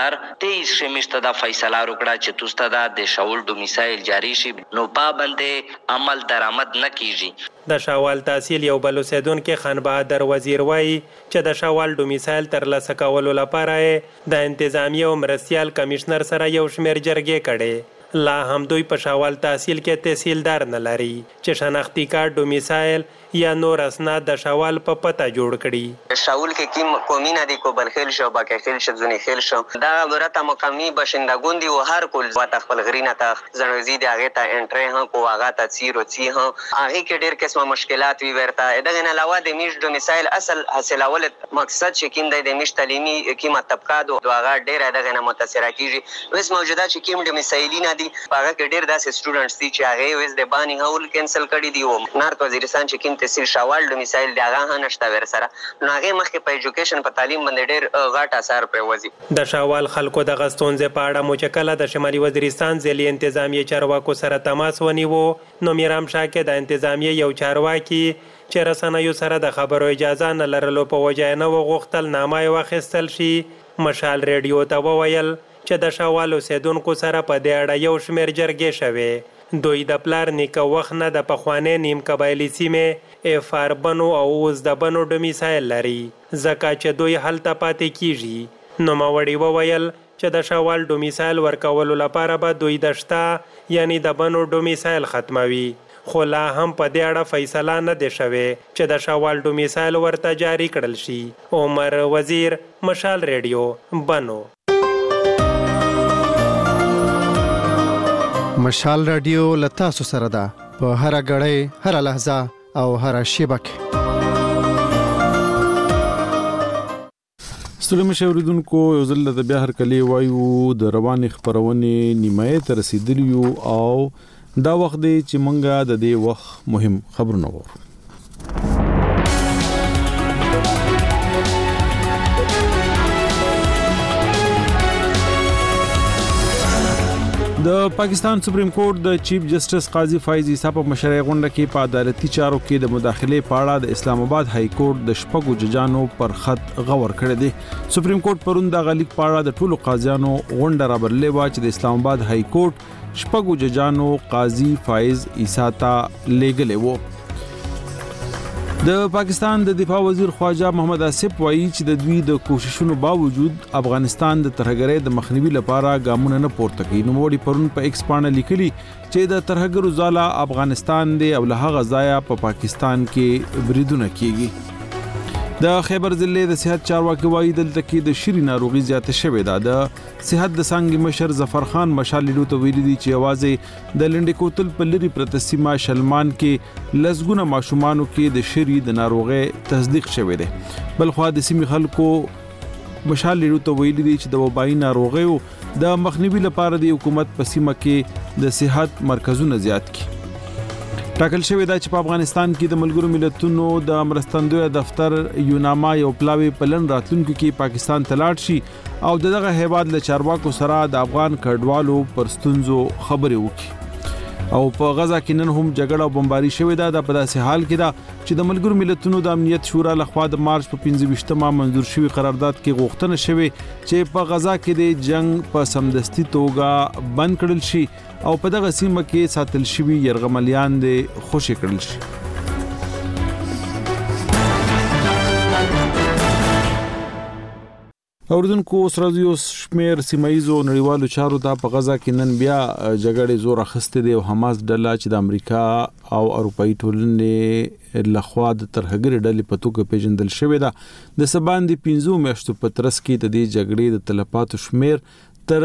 2023 کې مشته د فیصله وکړه چې تاسو د شاول ډومیسایل جاری شي نو پابندې عمل درآمد نه کیږي. د شاوال تحصیل یو بل اوسیدونکو خان بهادر وزیر وایي چې د شاوال ډومیسایل ترلاسه کولو لپاره د انتظامیه او مرستیال کمشنر سره یو شمیر جرګې کړي. لا هم دوی په شاوال تحصیل کې تحصیلدار نه لري چې شناختی کارت، ډومیسایل یا نور اسناد د شاوال په پته جوړ کړي. شاول کې کوم قومینه دي کو بلخیل شو، بکاخیل شو، زنیخیل شو، دا ورته مقامی باشندگان دي او هر کول وات خپل غرینه ته زنوزی دی هغه ته انټری ها کو هغه ته چیرو چی ها هغه کې ډیر قسمه مشکلات وی ورته. دغه نه علاوه د میش ډومیسایل اصل حاصلول مقصد چې کیم د میش تعلیمي کیمه طبقات او هغه ډیر دغه نه متاثر کیږي. وس موجوده چې کیم ډومیسایلینا دي هغه کې ډیر داسې سټوډنټس دي چې هغه وس د بانی هول کینسل کړي دي او نارت وزیرستان چې کیم تحصیل شاوال ډومیسایل دی هغه نشته ور سره نو هغه مخکې په ایجوکیشن په تعلیم باندې ډیر غاټ اثر پروزي. د شاوال خلکو د غستونځ په اړه مچکله د شمالي وزیرستان ځلي انتظامیه چارواکو سره تماس ونیو نو میرام شاه کې د انتظامیه یو چارواکي چې رسنیو سره د خبرو اجازه نه لرلو په وجه نه وغوښتل نامه واخیستل شي. مشال ریډیو ته وویل چې د شاوال اوسیدونکو سره په دې اړه یو شمیر جرګې شوې. دوی د پلار نیکه وخت نه د پخوانۍ نیم قبایلي سیمې افار بنو او اوس د بنو ډومیسایل لري ځکه چې دوی هلته پاتې کیږي. نوموړي وویل چې د شاوال ډومیسایل ورکولو لپاره به دوی د شته یعنی د بنو ډومیسایل ختموي، خو لا هم په دې اړه فیصله نه دی شوې چې د شاوال ډومیسایل ورته جاری کړل شي. عمر وزیر، مشال ریډیو، بنو. مشال رادیو لتاسو سره ده په هر غړې، هر لحظه او هر شیبه کې. ستړي مشوریدونکو یو ځل د بیا هر کلی وایو د رواني خبرونه نیمه ته رسیدلی او دا وخت دی چې مونږه د دې وخت مهم خبرونه وورو. د پاکستان سپریم کورټ د چیف جسټس قاضي فایز عیسی په مشرۍ غونډه کې په عدالتي چارو کې د مداخله په اړه د اسلام آباد های کورټ د شپږو ججانو پر خط غور کړی دی. سپریم کورټ پرون د غلیک په اړه د ټولو قاضیانو غونډه رابرلې و چې د اسلام آباد های کورټ شپږو ججانو قاضي فایز عیسی ته لېږلی و. د پاکستان د دفاع وزیر خواجه محمد آصف وایي چې د دوی د کوششونو باوجود افغانستان د ترهګرۍ د مخنیوي لپاره ګامونه نه پورته کوي. نو وړي پرون په ایکس باندې لیکلي چې د ترهګرو ځاله افغانستان دی او له هغه ځایه په پاکستان کې بریدونه کیږي. د خیبر ضلع د صحت چارواکي وایي دلته کې د شری ناروغي زیاته شوې ده. د صحت د څنګه مشر ظفر خان مشاللو ته ویلي دي چې आवाज د لنډ کوتل په لري پرتسیمه شلمان کې لسګونه ماشومانو کې د شری د ناروغي تصدیق شوې ده. بلخو د سیمې خلکو مشاللو ته ویلي دي چې د وبایي ناروغي د مخنیوي لپاره د حکومت په سیمه کې د صحت مرکزونه زیات کړي. ټاکل شوی دا چې په افغانستان کې د ملګرو ملتونو د مرستندوی دفتر یوناما یو پلاوی پلن راتلونکو کې پاکستان تلاړ شي او دغه هیواد له چارواکو سره د افغان کډوالو پر ستونزو خبرې وکړي. او په غزا کې نن هم جګړه او بمباري شوې ده. په داسې حال کې ده چې د ملګرو ملتونو د امنیت شورا لخوا د مارچ په 25مه منظور شوی قرارداد کې غوښتنه شوې چې په غزا کې د جنگ په سمدستي توګه بند کړل شي او په دغه سیمه کې ساتل شوی يرغملیان د خوشی کړل شي. اوردونکو سرازیو شمیر سیمایزو نړیوالو چارو ته په غزا کې نن بیا جګړې زور اخیسته دي او حماس ډله چې د امریکا او اروپאי ټولنې لخوا د ترهګر ډلې په توګه پیژندل شوې ده. د سباندې 15 میاشتو په ترڅ کې د دې جګړې د تلفاتو شمیر تر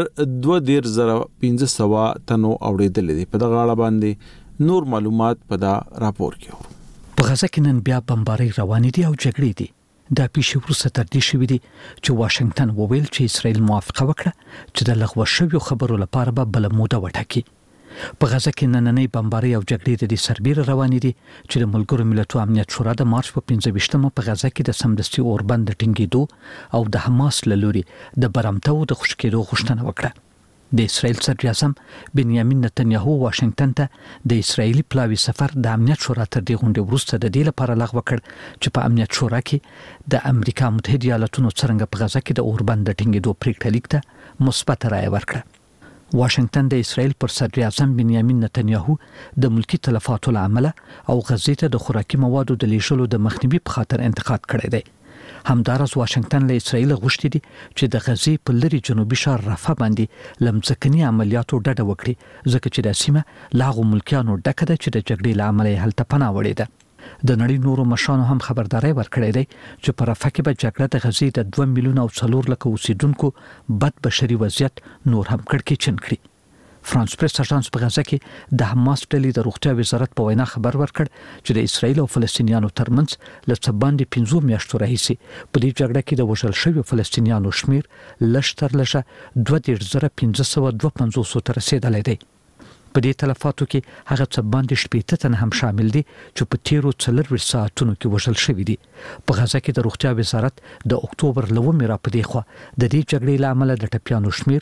2500 تنو اوریدل دي. په دغه اړه باندې نور معلومات په دا راپور کې اورو. په غزا کې نن بیا بمباري روان دي او جګړې دي. دا پیښې وروسته تر دې شوې دي چې واشنگټن وویل چې اسرائیل موافقه وکړه چې د لغوه شویو خبرو لپاره به بل موده وټاکي. په غزا کې نننۍ بمباري او جګړې د دې سربېره روان دي چې د ملګرو ملتونو امنیت شورا د مارچ په 25مه په غزا کې د سمدستي اوربند ټینګېدو او د حماس له لوري د برمتو د خوشکېدو غوښتنه وکړه. د اسرائیل صدر اعظم بنیامین نتنیاهو واشنگټن ته د اسرایلی پلاوی سفر د امنیت شورا تر دې غونډې وروسته د دې لپاره لغوه کړ چې په امنیت شورا کې د امریکا متحده ایالاتونو څرنګه په غزا کې د اوربند ټینګېدو پریکړه لیک ته مثبت رائے ورکړه. واشنگټن د اسرائیل پر صدر اعظم بنیامین نتنیاهو د ملکی تلفاتو لامل او غزې ته د خوراکي موادو د لیږلو د مخنیوي په خاطر انتقاد کړی دی. همدارس واشنگټن له اسرائیل غوښتي دي چې د غزې په لري جنوبي ښار رفح باندې لمځکني عملیاتو ډډه وکړي ځکه چې د سیمه لاغو ملکیانو ډکه ده چې د جګړې لامل یې هلته پناه وړې ده. د نړۍ نورو مشرانو هم خبرداري ورکړې ده چې په رفح کې به جګړه د غزې د 2 میلیون او 4 لک اوسیدونکو بد بشري وضعیت نور هم کړکېچن کړي. فرانس پریس اژانس په غزا کې د حماس ډلې د روغتیا وزارت په وینا خبر ورکړ چې د اسرایل او فلسطینیانو ترمنځ له څه باندې 15 میاشتو راهیسې په دې جګړه کې د وژل شویو فلسطینیانو شمیر لږ تر لږه 2552 ته رسیدلی دی. په دې تلفاتو کې هغه څه باندې 80 تن هم شامل دي چې په تیرو 4 ساعتونو کې وژل شوي دي. په غزا کې د روغتیا وزارت د اکتوبر لومې را پدې خو د دې جګړې لامل د ټپيانو شمیر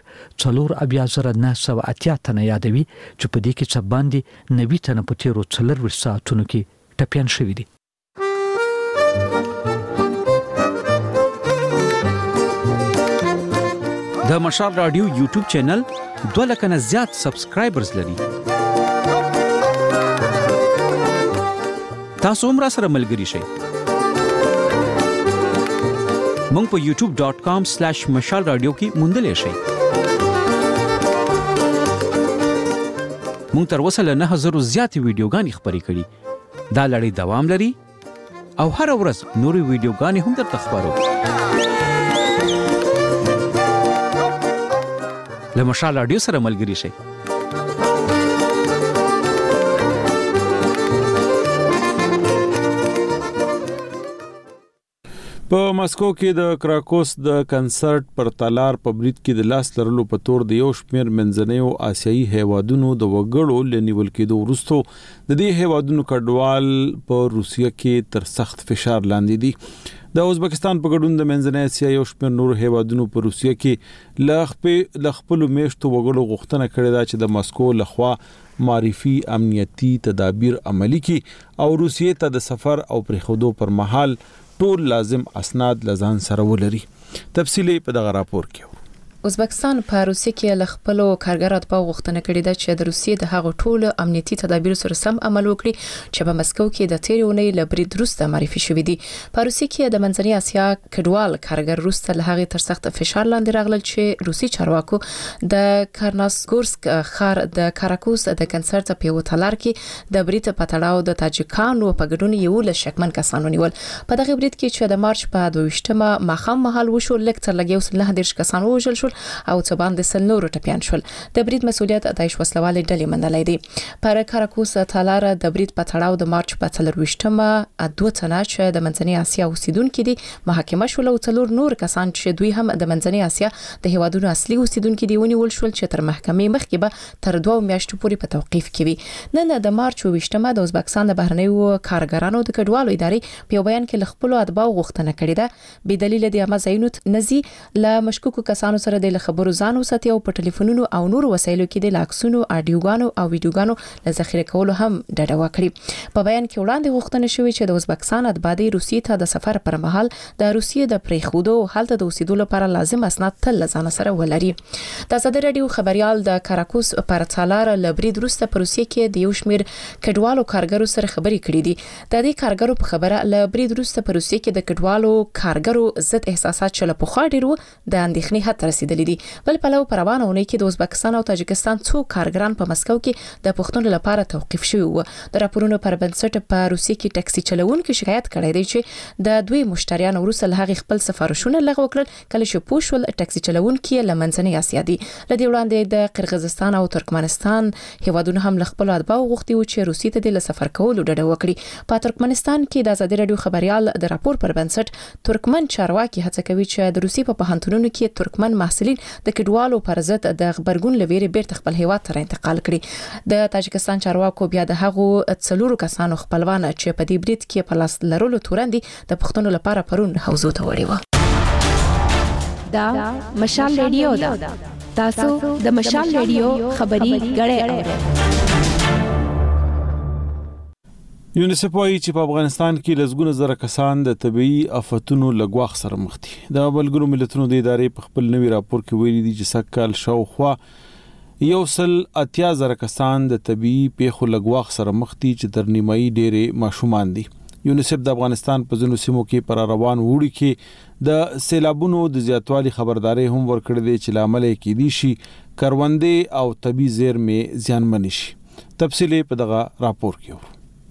4980 تنه یادوي چې په دې کې څه باندې 90 تنه په تیرو 4 ساعتونو کې ټپيان شوي دي. د مشال رادیو یوټیوب چینل 2 لک نه زیات سبسکرایبرز لري. تاسو هم را سره ملګري شئ. مونږ په youtube.com/مشال رادیو کې موندلې شئ. مونږ تر اوسه له 9000 زیات ویډیوګانې خپرې کړي. دا لړۍ دوام لري او هر ورځ نورې ویډیوګانې هم درته خبرو. له مشال رادیو سره ملګري شئ. په ماسکو کې د کراکوس د کنسرت پر تالار په برید کې د لاس لرلو په تور د یو شمېر منځنیو آسیایي هیوادونو د وګړو لنیول کېدو وروسته د دې هیوادونو کډوال په روسیه کې تر سخت فشار لاندې دي. د ازبکستان په ګډون د منځنۍ اسیا یو شمېر نور هیوادونو په روسیه کې ل خپل میشتو وګړو غوښتنه کړې ده چې د ماسکو لخوا معرفي امنیتي تدابیر عملی کړي او روسیې ته د سفر او پریښودو پر مهال ټول لازم اسناد لزان سره ولري. تفصیلی په دغه راپور کې. ازبکستان په روسیه کې ل خپل کارګر اتباع غوښتنه کړې ده چې د روسیې د هغو ټول امنیتي تدابیر سره سم عمل وکړي چې په مسکو کې د تیرې اونۍ ل برید وروسته معرفي شوې دي. په روسیه کې د منځنۍ اسیا کډوال کارګر وروسته له هغې تر سخت فشار لاندې راغلل چې روسي چارواکو د کارناسګورسک ښار د کاراکوس د کنسرت په یو تالار کې د برید په تړاو د تاجکانو په ګډون یو له شکمن کسانو نیول. په دغه برید کې چې د مارچ په 22مه ماښام مهال وشو لکتر لګیو 19 کسان وژل شول او څه باندې سل نور ټپيان شول. د برید مسؤلیت د داعش وسلوالې ډلې منلې دي. پر کاراکوس تالار د برید په تړاو د مارچ په 24مه دوه تنه چې د منځنۍ اسیا اوسیدونکو دي محاکمه شول او څلور نور کسان چې دوی هم د منځنۍ اسیا د هیوادونو اصلي اوسیدونکو دي ونیول شول چې تر محکمې مخکې به تر 2 میاشتو پورې په توقيف کې وي. نن د مارچ 22مه د ازبکستان د بهرنیو کارګرانو د کډوالو ادارې په بیان کې خپل اتباع غوښتنه کړې ده به دلیل د امازینو نزي ل مشکوکو کسانو سره د خبرو ځان وساتي او په ټلیفونونو او نور وسایلو کې د لاکسونو اډیوګانو او ویډیوګانو ل ذخیره کولو هم ډډه وکړي. په بیان کې وړاندې غوښتنه شوې چې د ازبکستان اتباع د روسیې ته د سفر پر مهال د روسیې د پریښودو حالت د اوسېدو لپاره لازم اسناد تل ځان سره ولري. د ازادي رادیو خبريال د کاراکوس پر تالار ل برید وروسته په روسیې کې د یو شمېر کډوالو کارګرو سره خبرې کړې دي. د دې کارګرو په خبره ل برید وروسته په روسیې کې د کډوالو کارګرو ضد احساسات چې له پخوا ډېر وو د اندېښنې حد رسیدلې دي. بل پلو پر روانه ونې کې د ازبکستان او تاجکستان څو کارګران په مسکو کې د پښتون لپاره توقيف شوی وو. د راپورونو پر بنسټ په روسیې کې ټاکسي چلوونکو شکایت کړی دی چې د دوی مشتریان وروسته له هغه خپل سفارشونه لغوه کړل کله چې پوښول ټاکسي چلوونکو له منځنۍ اسیا دي. لدې وړاندې د قرغیزستان او ترکمنستان هیوادونو هم خپل اتباع غوښتي و چې روسیې ته د سفر کولو ډډه وکړي. په ترکمنستان کې د ازادي رادیو خبريال د راپور پر بنسټ ترکمن چارواکي هڅه کوي چې د روسیې په پوهنتونونو کې ترکمن محصلین د کډوالو پر ضد د خبرګون لويري بیرته خپل هیواد ته انتقال کړي. د تاجکستان چارواکو بیا د هغو څلورو کسانو خپلوان چې په دې برید کې په لاس لرلو تورندې د پښتون لپاره پرون حوزو ته وړي و. دا مشال ریډیو دا تاسو د مشال ریډیو خبري غړې یونیسف وايي چې په افغانستان کې لږونه زره کسان د طبي آفتونو لګواخ سره مخ دي. د ملګرو ملتونو د ادارې په خپل نوي راپور کې ویلي دي چې سکهال شاوخوا 180,000 کسان د طبي پیښو لګواخ سره مخ دي چې تر نیمایي ډېرې ماشومان دي. یونیسف د افغانستان په ځینو سیمو کې پر روان وړي کې د سیلابونو د زیاتوالي خبرداري هم ورکړې دي چې لامل کې دي شي کروندې او طبي زیرمې زیانمن شي. تفصیلی په دغه راپور کې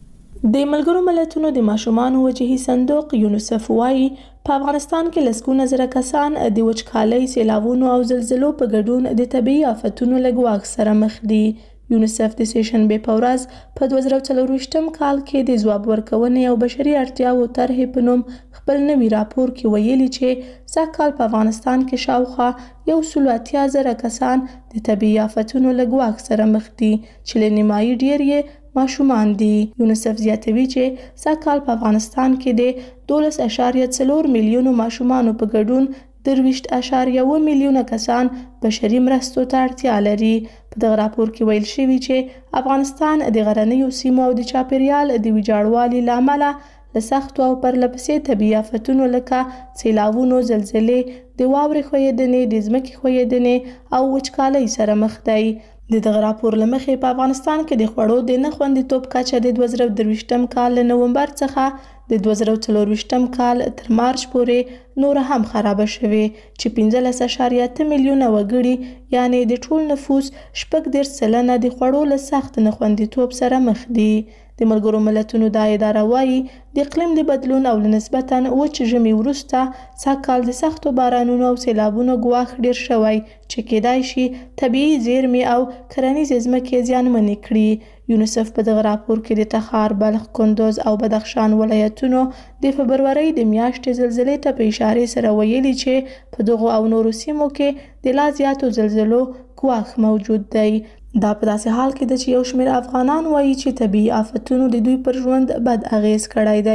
د ملګرو ملتونو د ماشومان وجهي صندوق یونیسف وايي په افغانستان کې لسګونه زره کسان د وچکالۍ، سیلابونو او زلزلو په ګډون د طبيعي آفتونو لګواخ سره مخ دي. یونیسف د سیشنبې په ورځ په 2024م کال کې د ځواب ورکونې او بشري اړتیاو طرحې په نوم خپل نوي راپور کې ویلي چې سږکال په افغانستان کې شاوخوا 180,000 کسان د طبيعي آفتونو لګواخ سره مخ دي چې له نیمایي ډېر یې ماشومان دي. یونیسف زیاتوي چې سږکال په افغانستان کې د 12.4 میلیونو ماشومانو په ګډون 23.1 میلیونه کسان بشري مرستو ته اړتیا لري. په دغه راپور کې ویل شوی چې افغانستان د غرنیو سیمو او د چاپیریال د ویجاړوالي لامل له سختو او پرلپسې طبيعي آفتونو لکه سیلابونو، زلزلې، د واورې ښویېدنې، د ځمکې ښویېدنې او وچکالۍ سره مخ دی. د دغه راپور لمخې په افغانستان کې د خوړو د نه خوندیتوب کچه د 2023م کال له نومبر څخه د 2024م کال تر مارچ پورې نور هم خراب شوه چې 15.8 میلیونه وګړي یعنی د ټول نفوس 14% د خوړو له سخت نه خوندیتوب سره مخ دي. د ملګرو ملتونو د اداره وايي د اقلیم د بدلون او نسبتاً وچ ژمي وروسته سږکال د سختو بارانونو او سیلابونو ګواښ ډیر شوی چې کېدای شي طبيعي زیرمې او کرنیزې ځمکې زیانمنې کړي. یونیسف په دغه راپور کې د تخار، بلخ، کندوز او بدخشان ولایتونو د فبرورۍ د میاشتې زلزلې ته په اشاره سره ویلي چې په دغو او نورو سیمو کې د لا زیاتو زلزلو ګواښ موجود دی. دا په داسې حال کې ده چې یو شمېر افغانان وایي چې طبيعي آفتونو د دوی پر ژوند بد اغیز کړی دی.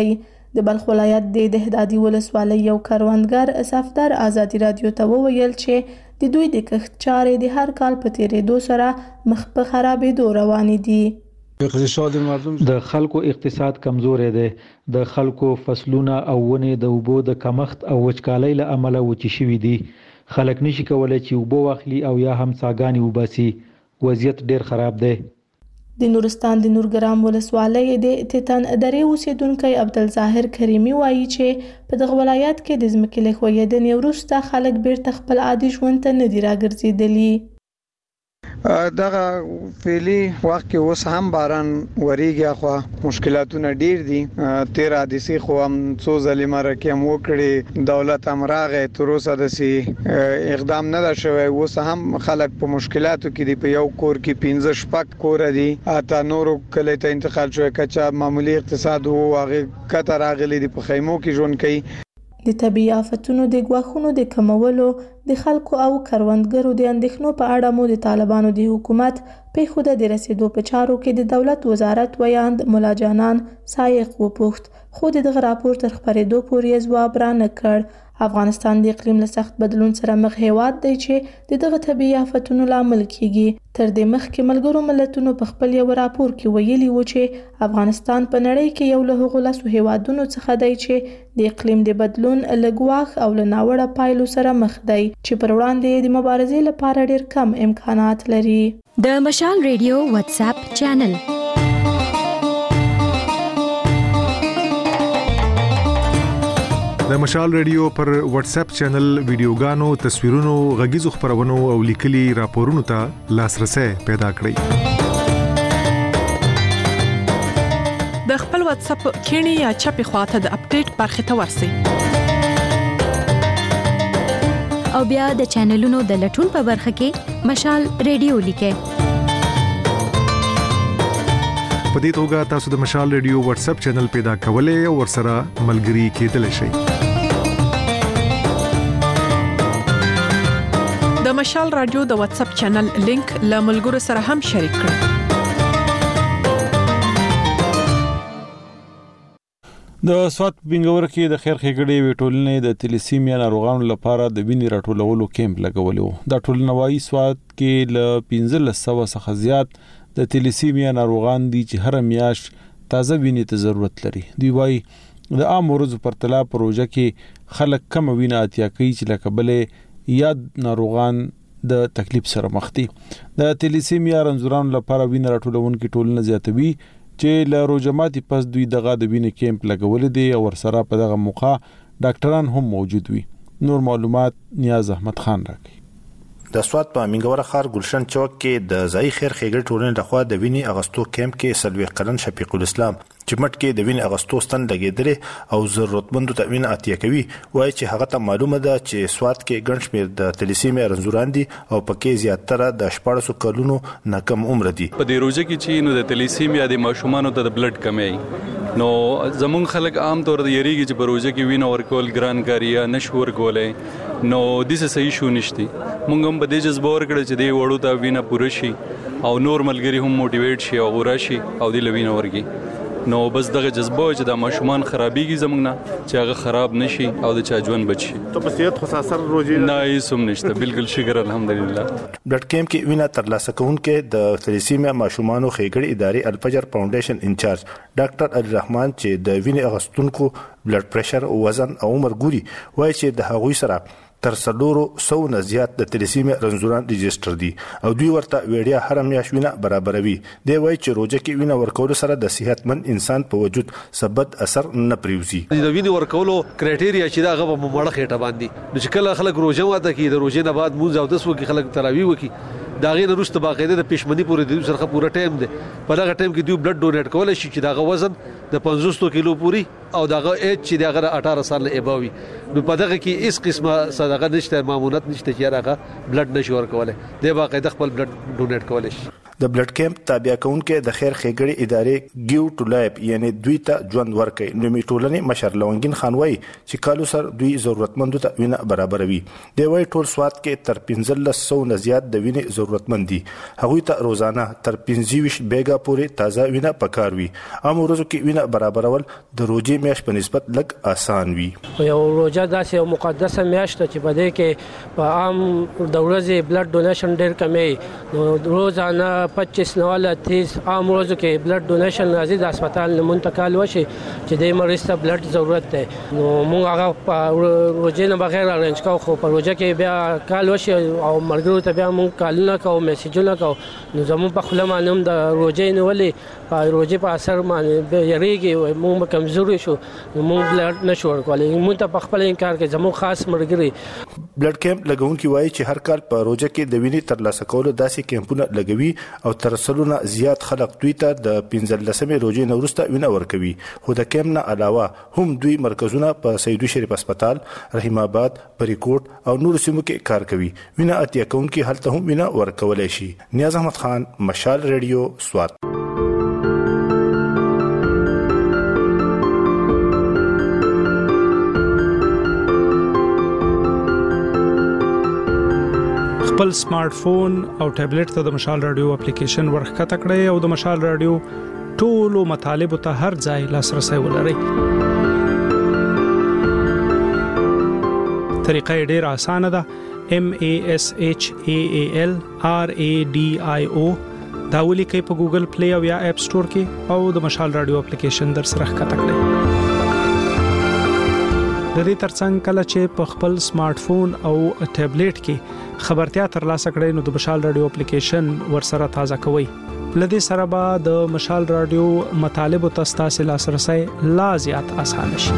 د بلخ ولایت د دهدادي ولسوالۍ یو کروندګر صفدر آزادي رادیو ته وویل چې د دوی د کښت چارې د هر کال په تیریدو سره مخ په خرابېدو روانې دي. د خلکو اقتصاد کمزورې دی. د خلکو فصلونه او ونې د اوبو د کمښت او وچکالۍ له امله وچې شوي دي. خلک نشي کولای چې اوبه واخلي او یا هم څاګانې وباسي. وضعیت ډیر خراب دی. د نورستان د نورګرام ولسوالۍ د تیتن درې اوسیدونکی عبدالظاهر کریمي وایي چې په دغه ولایت کې د ځمکې له ښویېدنې وروسته خلک بیرته خپل عادي ژوند ته نه دي راګرځېدلي. دغه فعلی وخت کې اوس هم باران وریږي خو مشکلاتونه ډیر دي. تیر حادثه خو هم څو ځلې مرکه هم وکړي، دولت هم راغی، تر اوسه د اقدام نه ده شوی. اوس هم خلک په مشکلاتو کې دي. په یو کور کې 15 شپږ کور دي، اته نورو کلی ته انتقال شوی. کچا معمولی اقتصاد وو هغه کته راغلي دي، په خیمو کې ژوند کوي. د طبیعي آفتونو د ګواښونو د کمولو د خلکو او کروندګرو د اندېښنو په اړه مو د طالبانو د حکومت پیښو د رسیدو په چارو کې د دولت وزارت ویاند مولا جانان سایق وپوښت، خو دغه راپور تر خپرېدو پورې ځواب را نه کړ. افغانستان د اقلیم له سخت بدلون سره مخ هیواد دی چې دغه طبیعي آفتونو لامل کیږي. تر دې مخکې ملګرو ملتونو په خپل یو راپور کې ویلي و چې افغانستان په نړۍ کې یو له هغو 10 هیوادونو څخه دی چې د اقلیم د بدلون له ګواښ او له ناوړه پایلو سره مخ دی، چې پر وړاندې د مبارزې لپاره ډیر کم امکانات لري. د مشال ریډیو واتس اپ چینل. د مشال ریډیو پر واتس اپ چینل ویډیوګانو، تصویرونو، غږیزو خبرونو او لیکلي راپورونو ته لاسرسي پیدا کړئ. د خپل واتس اپ کینی یا چپی خواته د اپډیټ برخه ته ورسئ. او بیا د چینلونو د لټون په برخه کې مشال ریډیو لیکئ. په دې توګه تاسو د مشال ریډیو واتس اپ چینل پیدا کولای او ورسره ملګري کېدلی شئ. د مشال رادیو د واتس اپ چینل لینک له ملګرو سره هم شریک کړئ. د سوات بنګور کې د خیر ښېګړې ویټولنې د تلیسیمیا ناروغانو لپاره د وینې راټولولو کیمپ لګولو. د ټولنه وايي سوات کې له 1500 څخه زیات د تلیسیمیا ناروغان دي چې هر میاشت تازه وینې ته ضرورت لري. دوی وايي د عام ورځو پرتله پروژه کې خلک کم وینه اړتیا کوي چې لکبلې یاد ناروغان د تکلیف سره مخ دي. د تلیسیمیا رنځورانو لپاره وینه راټولونکي ټولنه زیاتوي چې له روزماتي پس دوی دغه د وینې کیمپ لګول دي او ورسره په دغه موقع ډاکټران هم موجود وي. نور معلومات نیاز احمد خان راکړي. د سوات په منګور خار ګلشن چوک کې د ځای خیر ښېګړې ټولنې لخوا د وینې اغستو کیمپ کې سلوي قرن شفیق الاسلام چې مټ کې د وینې اغستو ستن لګېدلې او ضرورتمندو ته وینه عطیه کوي. وایي چې هغه ته معلومه ده چې سوات کې ګڼ شمېر د تلیسیمیا رنځوران دي او پکې زیاتره د 14 کلونو نه کم عمر دي. په دې روزه کې چې نو د تلیسیمیا د ماشومانو ته د بلډ کمی نو زمون خلک عام طور د یریږي چې په روزه کې وینه ورکول ګران کاری یا نشور کولای نو د څه صحیح شو نشتی. مونږ هم په دې جذبه ورکړل چې د وړو ته وینه پوره شي او نور ملګری هم موټیویټ شي او ورشي او د لوینه ورګي. نو بس دغه جذبه چې د ماشومان خرابېږي زمونږ نه چې هغه خراب نشي او د چا ژوند بچي. ته په صحت خو اثر روزي نه هیڅ نشته. بالکل شکر الحمدلله. بلډ کیمپ کې وینه ترلاسه کوونکې د تلیسیمیا ماشومانو ښېګړې ادارې الفجر فاونډیشن انچارج ډاکټر علي رحمان چې د وینې اغستونکو بلډ پریشر، وزن او عمر ګوري وایي چې د هغوی سره تر 400 نه زیات د تلیسیمیا رنځوران ريجستره دي او دوی ورته ویډیا هر میاشت وینه برابروي. دی وایي چې روزه کې وینه ورکول سره د صحتمند انسان په وجود ثبت اثر نه پریوزي. د وینې ورکولو کرایټیریا چې دا غو په مړه خېټه باندې نو چې کله خلک روزه واته کې د روزې نه بعد مونږ او د سو کې خلک تراوی وکي دا غي وروسته باقاعده د پښمنی پورې د سرخه پوره ټایم دی. په دا ټایم کې دوی بلډ ډونیټ کول شي چې دا وزن د 500 کیلو پوری او دا ایج چې دا 18 سال ایباوي. نو په دغه کې اس قسمه صدقه نشته، مامونت نشته چې راغه بلډ نشي ورکوله. دی باقاعده خپل بلډ ډونیټ کول شي. د بلډ کیمپ تابع کونکو د خیر ښېګړې ادارې ګیو ټو لایف یعنی دوی ته ژوند ورکړي نو میټولنې مشر لونګین خان وایي چې کالو سر دوی ضرورتمندو ته وینه برابروي دی وایي ټول سواد کې تر 1500 نه زیات د وینې ضرورتمند دي هغوی ته روزانه تر 25 بیګا پورې تازه وینه پکار وي عام ورځو کې وینه برابرول د روزي میاشت په نسبت لږ آسان وي یو روزه داسې یو مقدسه میاشت چې په دې کې په عام د ورځې بلډ ډونیشن ډېر کمې نو روزانه 25 نه ولا 30 عام ورځو کې بلډ ډونیشن راځي د هسپتال نه منتقل وشي چې د مریض ته بلډ ضرورت دی نو موږ هغه په روزه نه بغیر ارنج کوو خو په روزه کې بیا کال وشي او مرګرو ته بیا موږ کالونه کوو میسیجونه کوو نو زموږ په خپل معنی د روزه نه ولې په روزه په اثر باندې یریږي موږ کمزوري شو موږ بلډ نشو ورکولی موږ ته په خپل انکار کې زموږ خاص مرګري بلډ کیمپ لګونکي وایي چې هر کال په روزه کې د وینې ترلاسه کولو داسې کیمپونه لګوي او تر سلونه زیات خلک دوی ته د 15مې روزې نه وروسته وینه ورکوي خو د کیمپ نه علاوه هم دوی مرکزونه په سیدو شریف هسپتال رحیم آباد بریکوټ او نور سیمو کې کار کوي وینه اتیا کونکي هلته هم وینه ورکولای شي نیاز احمد خان مشال ریډیو سوات خپل سمارټ فون او ټابلیټ ته د مشال رادیو اپلیکیشن ورخکته کړئ او د مشال رادیو ټولو مطالبه ته هر ځای لاسرسي ولرئ. طریقه ډېره اسانه ده. MASHAALRADIO دا ولیکئ په ګوګل پلی او یا اپ سٹور کې او د مشال رادیو اپلیکیشن در سره ښکته کړئ. د دې ترڅنګ کله چې په خپل سمارټ فون او ټابلیټ کې خبرتیا ترلاسه کړئ نو د مشال رادیو اپلیکیشن ورسره تازه کوئ. لدې سره به د مشال رادیو مطالب او تاسو لاسرسي لا زیات آسان شي.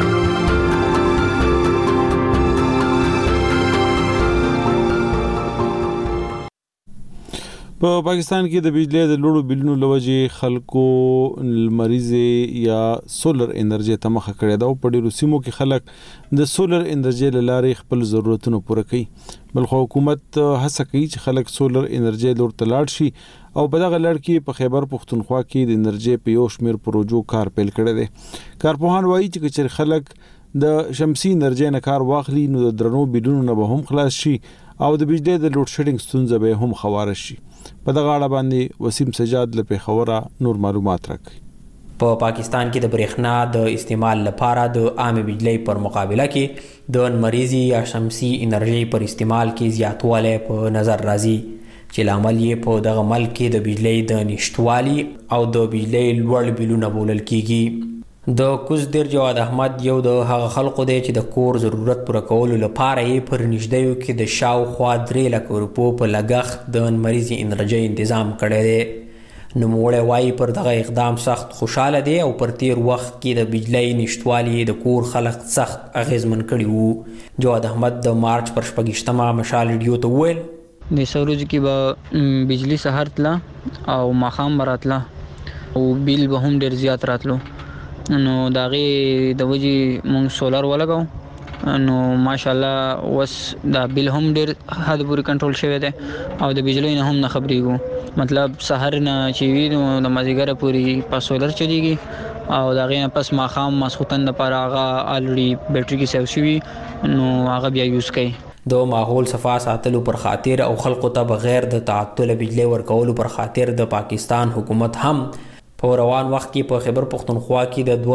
په پاکستان کې د بجلی د لوړو بلونو لوجې خلکو مریض یا سولر انرژي ته مخه کړې ده او په ډیرو سیمو کې خلک د سولر انرژي لارې خپل ضرورتونه پوره کوي. بلخو حکومت هڅه کوي چې خلک سولر انرژي لور ته لاړ شي او په دغه لړ کې په خیبر پختونخوا کې د انرژي په یو شمېر پروژو کار پیل کړی دی. کارپوهان وایي چې خلک د شمسي انرژي نه کار واخلي نو د درنو بلونو نه به هم خلاص شي او د بجلی د لوډ شیډینګ ستونزه به هم خوار شي. په دغه اړه باندې وسیم سجاد له پیښوره نور معلومات راکړي. په پاکستان کې د برېښنا د استعمال لپاره د عام بجلی پر مقابله کې د مریضي یا شمسي انرژي پر استعمال کې زیاتوالی په نظر راځي چې لامل یې په دغه ملک کې د بجلی د نشټوالي او د بجلی لوړ بلونه بولل کیږي. د کوزدر جواد احمد یو د هغه خلکو دی چې د کور ضرورت پوره کولو لپاره یې پر نږدېیو کې د شاوخوا 3 لک روپو په لګښت د مریضي انرژي تنظیم کړی دی. نوموړی وایي پر دغه اقدام سخت خوشاله دی او پر تیر وخت کې د بجلی نشټوالي د کور خلک سخت اغیزمن کړي وو. جواد احمد د مارچ پر 26 مشال ریډیو ته وویل د سورج کې به بجلی سحر تله او ماخام براتله او بیل به هم ډیر زیات راتلو نو داغه د وجي مونږ سولر ولګاو نو ماشاءالله وس دا بیل هم ډیر حد پورې کنټرول شوی دی او د بجلی نه هم نه خبرېږو مطلب سحر نه چې وی نو د مازیګر پورې په سولر چلیږي او داغه نه پس ماخام مسخوتن لپاره هغه الریډي بیټری کې سیو شوی نو هغه بیا یوز کوي. د ماحول صفا ساتلو پر خاطر او خلکو ته بغیر د تعطل بجلی ورکولو پر خاطر د پاکستان حکومت هم په روان وخت کې په خیبر پختونخوا کې د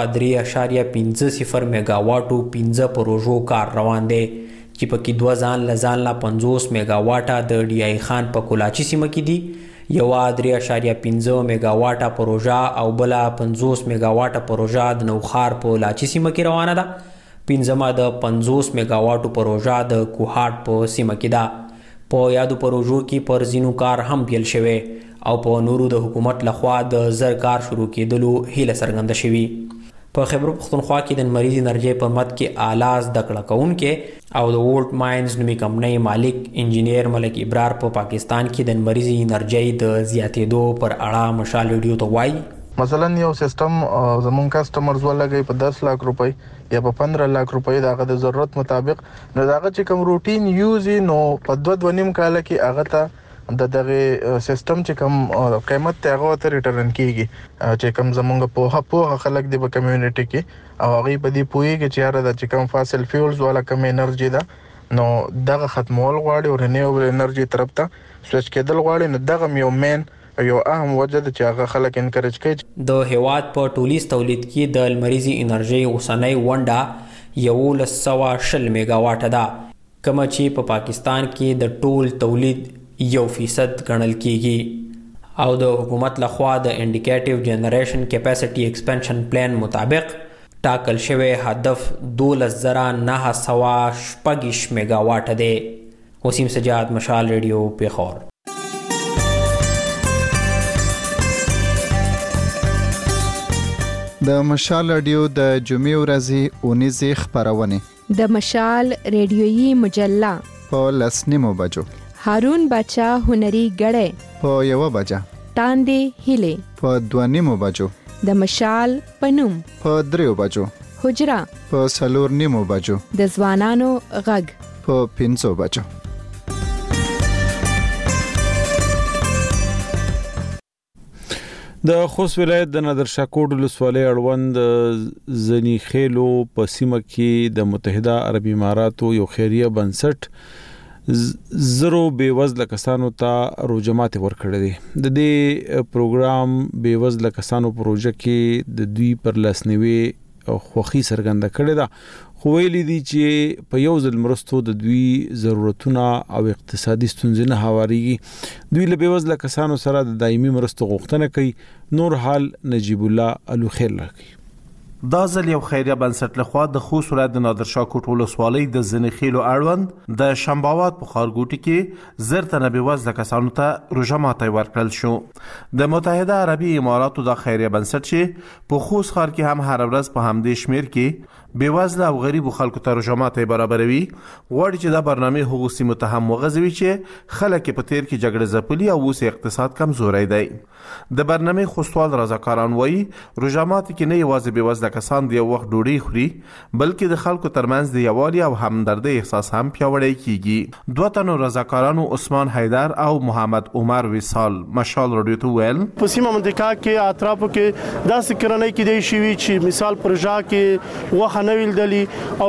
203.50 میگاواټو 15 پروژو کار روان دی چې پکې 2 ځان لا 50 میگاواټه د ډی آی خان په کولاچی سیمه کې دي یو 3.15 میگاواټه پروژه او بل 50 میگاواټه پروژه د نوخار په لاچی سیمه کې روانه ده. 15 د 50 میگاواټو پروژه د کوهاټ په سیمه کې ده. په یادو پروژو کې پر زینو کار هم پیل شوی او په نورو د حکومت لخوا د زر کار شروع کېدلو هیله څرګنده شوی. په خیبر پختونخوا کې د مریض انرژي په مد کې اعلی زده کړه کوونکې او د وولټ ماینز نومي کمپنۍ مالک انجینیر ملک ابرار په پاکستان کې د مریض انرژي د زیاتېدو پر اړه مشال ریډیو ته وایي مثلا یو سیستم زمون کسٹمرز ولګي په 10 لک روپۍ یا په 15 لک روپۍ دغه د ضرورت مطابق نو دغه چې کوم روټین یوز نو په 2.5 کال کې هغه ته د دغه سیستم چې کوم قیمت ته هغه ته ریټرن کیږي چې کوم زمونږ په خلک دی په کمیونټي کې او هغه په دې پوهیږي چې یاره د چې کوم فاسل فیولز والا کم انرژي ده نو دغه ختمول غواړي او رینیوبل انرژي طرف ته سویچ کېدل غواړي. نو دغه یو مین یو اهم وجه ده چې هغه خلک انکریج کوي. د هیواد په ټولیز تولید کې د لمریزي انرژي اوسنۍ ونډه 1120 میگا واټ ده، کومه چې په پاکستان کې د ټول تولید 1% ګڼل کیږي او د حکومت لخوا د انډیکیټیو جنریشن کیپاسټي ایکسپنشن پلان مطابق ټاکل شوی هدف 12926 میگا واټ دی. وسیم سجاد، مشال ریډیو، پیښور. د مشال رادیو د جمعې ورځې اونیزه خبرونه د مشال ریډیويي مجله په 10:00 بجو، هارون بچا هنري غړې په 1 بجه، تاندې هله په 2:30 بجو، د مشال پنوم په 3 بجو، حجرا په 4:30 بجو، د ځوانانو غږ په 5 بجو. د خوست ولایت د نادرشاه کوټ ولسوالۍ اړوند زنی خېلو په سیمه کې د متحده عرب اماراتو یو خیریه بنسټ زرو بیوزله کسانو ته روزمات ورکړي دي. د دې پروګرام بیوزله کسانو پروژه کې د دوی پر لاسنیوي خوخي سرګنده کړي ده، خو ویلي دي چې په یو ځل مرستو د دوی ضرورتونه او اقتصادي ستونزې نه هواريږي. دوی له بیوزله کسانو سره د دایمي مرستو غوښتنه کوي. نور حال نجیب الله الوخیل راکړي. دا ځل یو خیریه بنسټ لخوا د خوست ولایت د نادرشاه کوټ ولسوالۍ د زنخیلو اړوند د شمباوات په ښارګوټي کې زر تنه بیوزله کسانو ته روزمات ورکړل شو. د متحده عربي اماراتو د خیریه بنسټ چې په خوست ښار کې هم هر ورځ په همدې شمیر کې بیوزله او غریب خلکو ته روزمات برابروي، غواړي چې دا برنامه هغو سیمو ته هم وغځوي چې خلک په تیر کې جګړه ځپلي او اوس اقتصاد کمزوری دی. د برنامه خوستوال رضاکاران وایي روزمات کې نه یوازې بیوزله کسان د یو وخت ډوډۍ خوري، بلکې د خلکو ترمنځ د یووالي او همدردۍ احساس هم پیاوړی کیږي. دوه تنو رضاکارانو عثمان حیدر او محمد عمر وصال مشال رادیو ته ویل په سیمه منطقه کې اطرافو کې داسې کرنۍ کې دی شوی چې مثال پروژه کې وخت نه ویلدلی او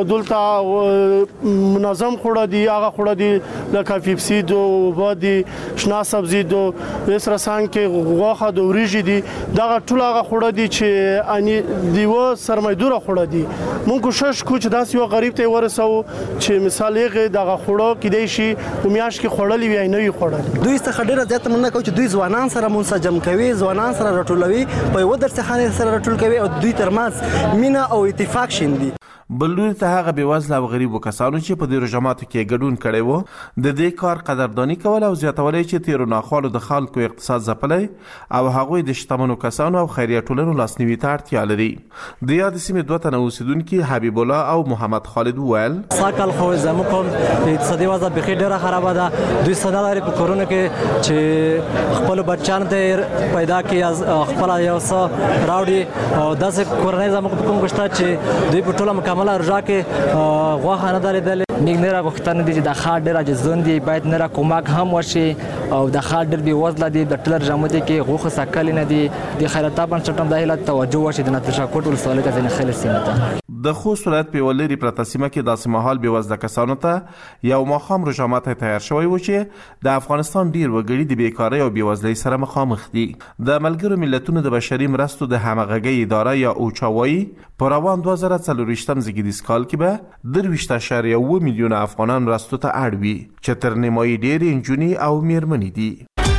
دلته منظم خوړه دی، هغه خوړه دی لکه پیپسي دو وبادي شنا سبزي دو وسره سان کې غوخه د وریجې دي، دغه ټول هغه خوړه دي چې اني دیو سرمایدوره خوړه دي. مونږ کوشش کوو چې داسې یو غریب ته ورسو چې مثال یې دغه خوړه کې دی شي په میاشت کې خوړلې وي نه وي خوړلې. دوی څخه ډیره زیاته مننه کوي چې دوی ځوانان سره منسجم کوي، ځوانان سره راټولوي، په یو درسخانه سره راټول کوي او دوی ترمنځ مینه او اتفاق شیندي. بلور ته هغه بیوزله او غریب کسانو چې په دې روزماتو کې ګډون کړي وو د دې کار قدردانی کول او زیاتولای چې تیر ناخوالو د خلکو اقتصاد ځپلای او هغه د شتمنو کسانو او خیریه ټولنو لاسنیوي ته اړتیا لري. د یاد سیمې دوه تنه اوسیدونکو حبیب الله او محمد خالد ویل ساکل خو زموږ په اقتصادي وضع بخیر ډیره خراب ده. دوی صدا لري په کورونه کې چې خپل بچان ته پیدا کړي از خپل یو څه راوړي او داسې کورنۍ زموږ په کوم غشته چې دوی په ټوله مکمل ارجا کې غوښه نه درېدل. موږ نه راغوښتنه دي چې د خاط ډېر عاجزون دي، باید نه را کومک هم وشي او د خاط ډېر بېوزله دي، د ټول رژامو دي کې غوښه سکل نه دي. د خیراتي بنسټ هم د هیله توجه وشي د نادرشاه کوټ ولسوالۍ ته ځینې خلک سیمه ته. د خوست ولایت په ولری پرته سیمه کې داسې مهال بیوزله کسانو ته یو ماښام روزمات تیار شوی و چې د افغانستان ډیر وګړي د بیکاری او بیوزلۍ سره مخامخ دي. د ملګرو ملتونو د بشري مرستو د همغږۍ اداره یا اوچاوي په روان 2024 زیږدیز کال کې به 23.1 میلیون افغانان مرستو ته اړ وي چې تر نیمایي ډېرې نجونې او میرمنې دي.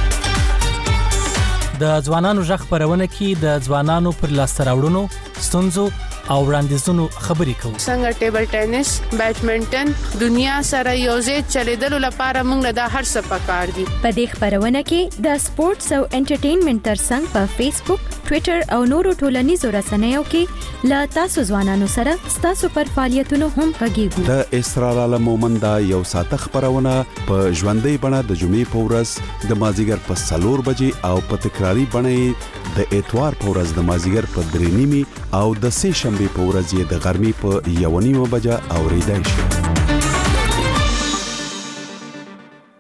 د ځوانانو ژغ خپرونه کې د ځوانانو پر لاسته راوړنو، ستونزو او وړاندیزونو خبرې کوو. څنګه ټیبل ټینس، بیډمنټن دنیا سره یوځای چلیدلو لپاره موږ دا هر څه پکار دي. په دې خبرونه کې د سپورتس او انټرټینمنټ ترڅنګ په فیسبوک، ټوئیټر او نورو ټولنیزو رسنیو کې لا تاسو ځوانانو سره تاسو پر فعالیتونو هم غږیږو. د اسرار عالم مومند یو ساعت خبرونه په ژوندۍ بڼه د جمعې په ورځ د مازیګر په 4 بجې او په تکراری بڼه د اتوار په ورځ د مازیګر په 3:30 او د سه شنبه په ورځ د غرمې په 1:30 بجه اوریدای شي.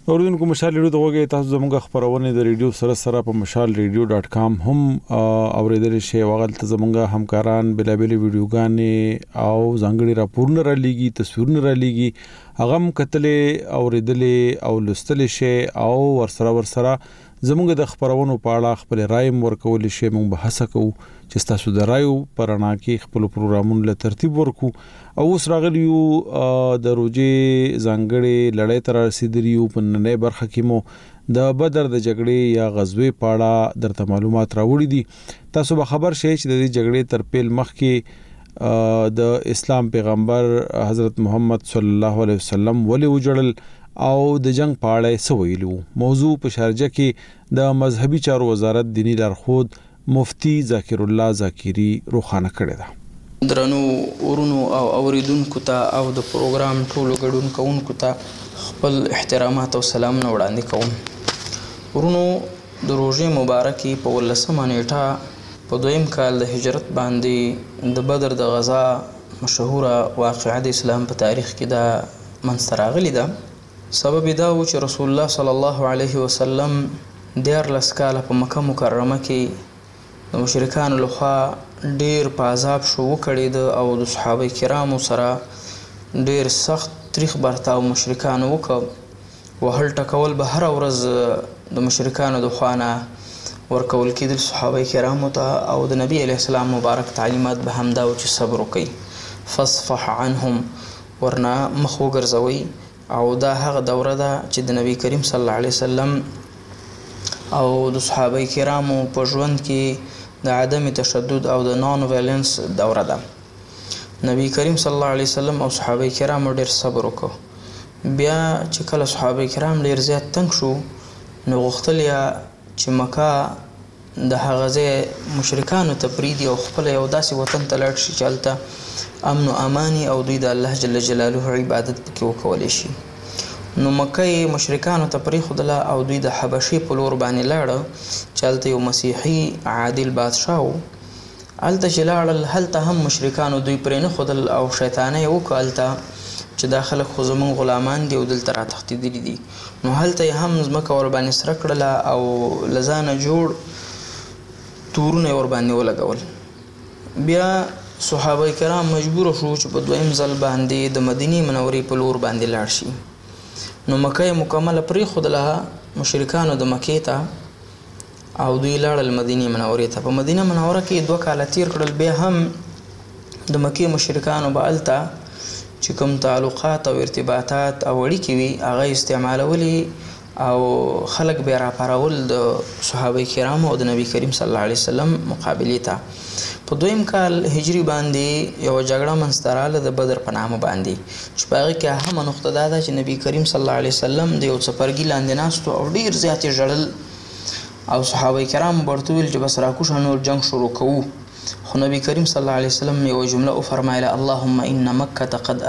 اوردونکو مشال ریډیو دغه تاسو زموږ خبرونه د ریډیو سره په mashalradio.com هم اوریدل شي. وغلط زموږ همکاران بلابل ویډیوګانې او ځانګړي راپورونه را لېږي، تصویرونه را لېږي، هغه هم کتلې اوریدلې او لوستل شي او ورسره زموږ د خبرونو په اړه خپل رائے ورکول شي. موږ به هڅه کوو چې تاسو د رائے پرانا کې خپل پروګرامونو له ترتیب ورکو. او اوس راغلیو د روزي ځانګړي لړۍ تر رسیدلیو په نننۍ برخه کې مو د بدر د جګړې یا غزوې په اړه درته معلومات راوړي دي. تاسو به خبر شئ چې د دې جګړې تر پیل مخکې د اسلام پیغمبر حضرت محمد صلی الله علیه وسلم ولې وجړل او د جنگ په اړه څه ویلو. موضوع په شارجه کې د مذهبي چارو وزارت دینی لارښود مفتی ذاکر الله ذاکری روخانه کړی ده. درنو ورونو او اوریدونکو ته او د پروګرام ټولو ګډونکو ته خپل احترامات او سلامونه وړاندې کوم. ورونو د روزې مبارکې په 18 نیټه په 2م کال د هجرت باندې د بدر د غزا مشهوره واقعه د اسلام په تاریخ کې دا منځته راغلې ده. سبب دا و چې رسول الله صلی الله علیه وسلم 14 کاله په مکه مکرمه کې د مشرکانو لخوا ډیر په عذاب شو وکړید او د صحابه کرامو سره ډیر سخت تاریخ برتاو مشرکانو وکړ. وهل ټکول به هر ورځ د مشرکانو د خوانه ورکول کېدل صحابه کرامو ته او د نبی علیه السلام مبارک تعلیمات به همدا و چې صبر وکړي، فصفح عنهم، ورنه مخ وګرځوي. او دا هغه دوره ده چې د نبی کریم صلی الله علیه وسلم او د صحابه کرامو په ژوند کې د عدم تشدد او د نان وایلنس دوره ده. نبی کریم صلی الله علیه وسلم او صحابه کرامو ډیر صبر وکړ. بیا چې کله صحابه کرام ډیر زیات تنگ شو نو غوښتل یا چې مکه د هغه ځای مشرکانو ته پریږدي او خپل یو داسې وطن ته لاړ شي چې هلته امن و امانی او دوی د الله جل جلاله عبادت پکې وکولی شي. نو مکه یې مشرکانو ته پرېښودله او دوی د حبشې په لور باندې لاړه چې هلته یو مسیحي عادل بادشاه و. هلته چې لاړل هلته هم مشرکانو دوی پرې نه ښودل او شیطانه یې وکړه هلته چې دا خلک خو زموږ غلامان دي او دلته راتښتېدلي دي. نو هلته یې هم ځمکه ورباندې سره کړله او له ځانه جوړ تورونه یې ورباندې ولګول. بیا صحابه کرام مجبور شو چې په 2م ځل باندې د مدینې منورې په لور باندې لاړ شي. نو مکه یې مکمله پرېښودله مشرکانو د مکې ته او دوی لاړل مدینې منورې ته. په مدینه منوره کې 2 کاله تیر کړل. بیا هم د مکې مشرکانو به هلته چې کوم تعلقات او ارتباطات او اړیکې وي هغه استعمالولي او خلک بیا راپارول د صحابه کرامو او د نبی کریم صلی الله علیه وسلم مقابلې ته. په 2م کال هجری باندې یو جګړه منځته راغله د بدر په نامه باندې چې په هغې کې اهمه نقطه دا ده چې نبی کریم صلی الله علیه وسلم د یو څپرګي لاندې ناستو او ډېر زیات یې ژړل او صحابه کرام به ورته ویل چې بس راکوشه نور جنګ شروع کوو. خو نبی کریم صلی الله علیه وسلم یوه جمله وفرمایله اللهم ان مکة قد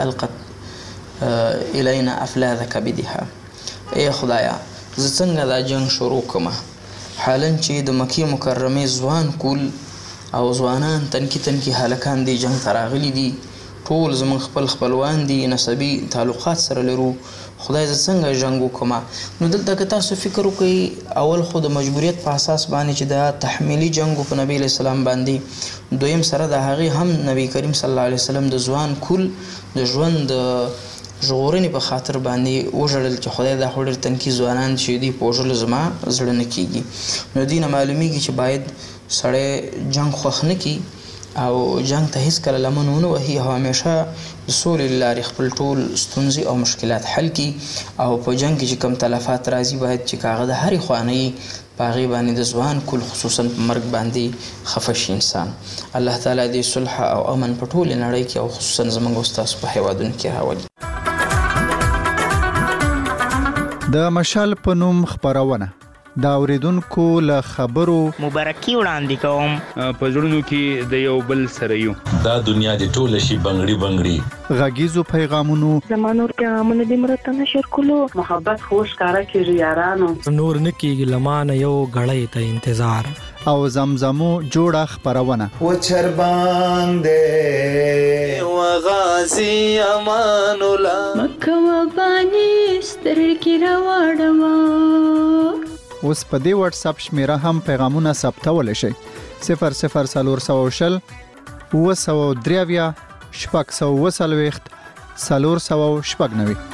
القت الینا افلاذ کبدها. ای خدایا زه څنګه دا جنګ شروع کړم حالا چې د مکې مکرمې ځوان کول او ځوانان تنکي هلکان دی جنگ ته راغلي دي، ټول زموږ خپل خپلوان دي، نسبي تعلقات سره لرو، خدای زه څنګه جنګ وکړم. نو دلته که تاسو فکر وکړئ اول خو د مجبوریت په اساس باندې چې دا تحمیلي جنګ په نبی علیه السلام باندې، دویم سره د هغې هم نبی کریم صلی الله علیه وسلم د ځوان کول د ژوند د ژغورنې په خاطر باندې وژړل چې خدای دا خو ډېر تنکي ځوانان چې دي په وژلو زما زړه نه کېږي. نو دې نه معلومیږي چې باید سړی جنګ خوښ نه کړي او جنګ ته هیڅکله لمن ونه وهي او همیشه د سولې له لارې خپل ټول ستونزې او مشکلات حل کړي او په جنګ کې چې کوم تلفات راځي باید چې هغه د هرې خوانۍ په هغې باندې د ځوان کل خصوصا په مرګ باندې خفه شي انسان. الله تعالی دې صلح او امن په ټولې نړۍ کې او خصوصا زموږ او ستاسو په هیوادونو کې راولي. د مشال په نوم خبرونه دا اوریدونکو له خبرو مبارکي وړاندې کوم. په زړونو کې د یو بل سره یو دا دنیا د ټول شي بنګړي غږیزو پیغامونو زمانور پیغامونه د مرته نشر کولو محبت خوش کارا کیږي یارانو نور نکیږي لمانه یو غړې ته انتظار او زمزمو جوړه خبرونه و چر باندې و غازی امان الله مکه و بانی سترګې راوړم. اوس په دې واتس اپ شمیره هم پیغامونه ثبتول شي 00420 903 440 499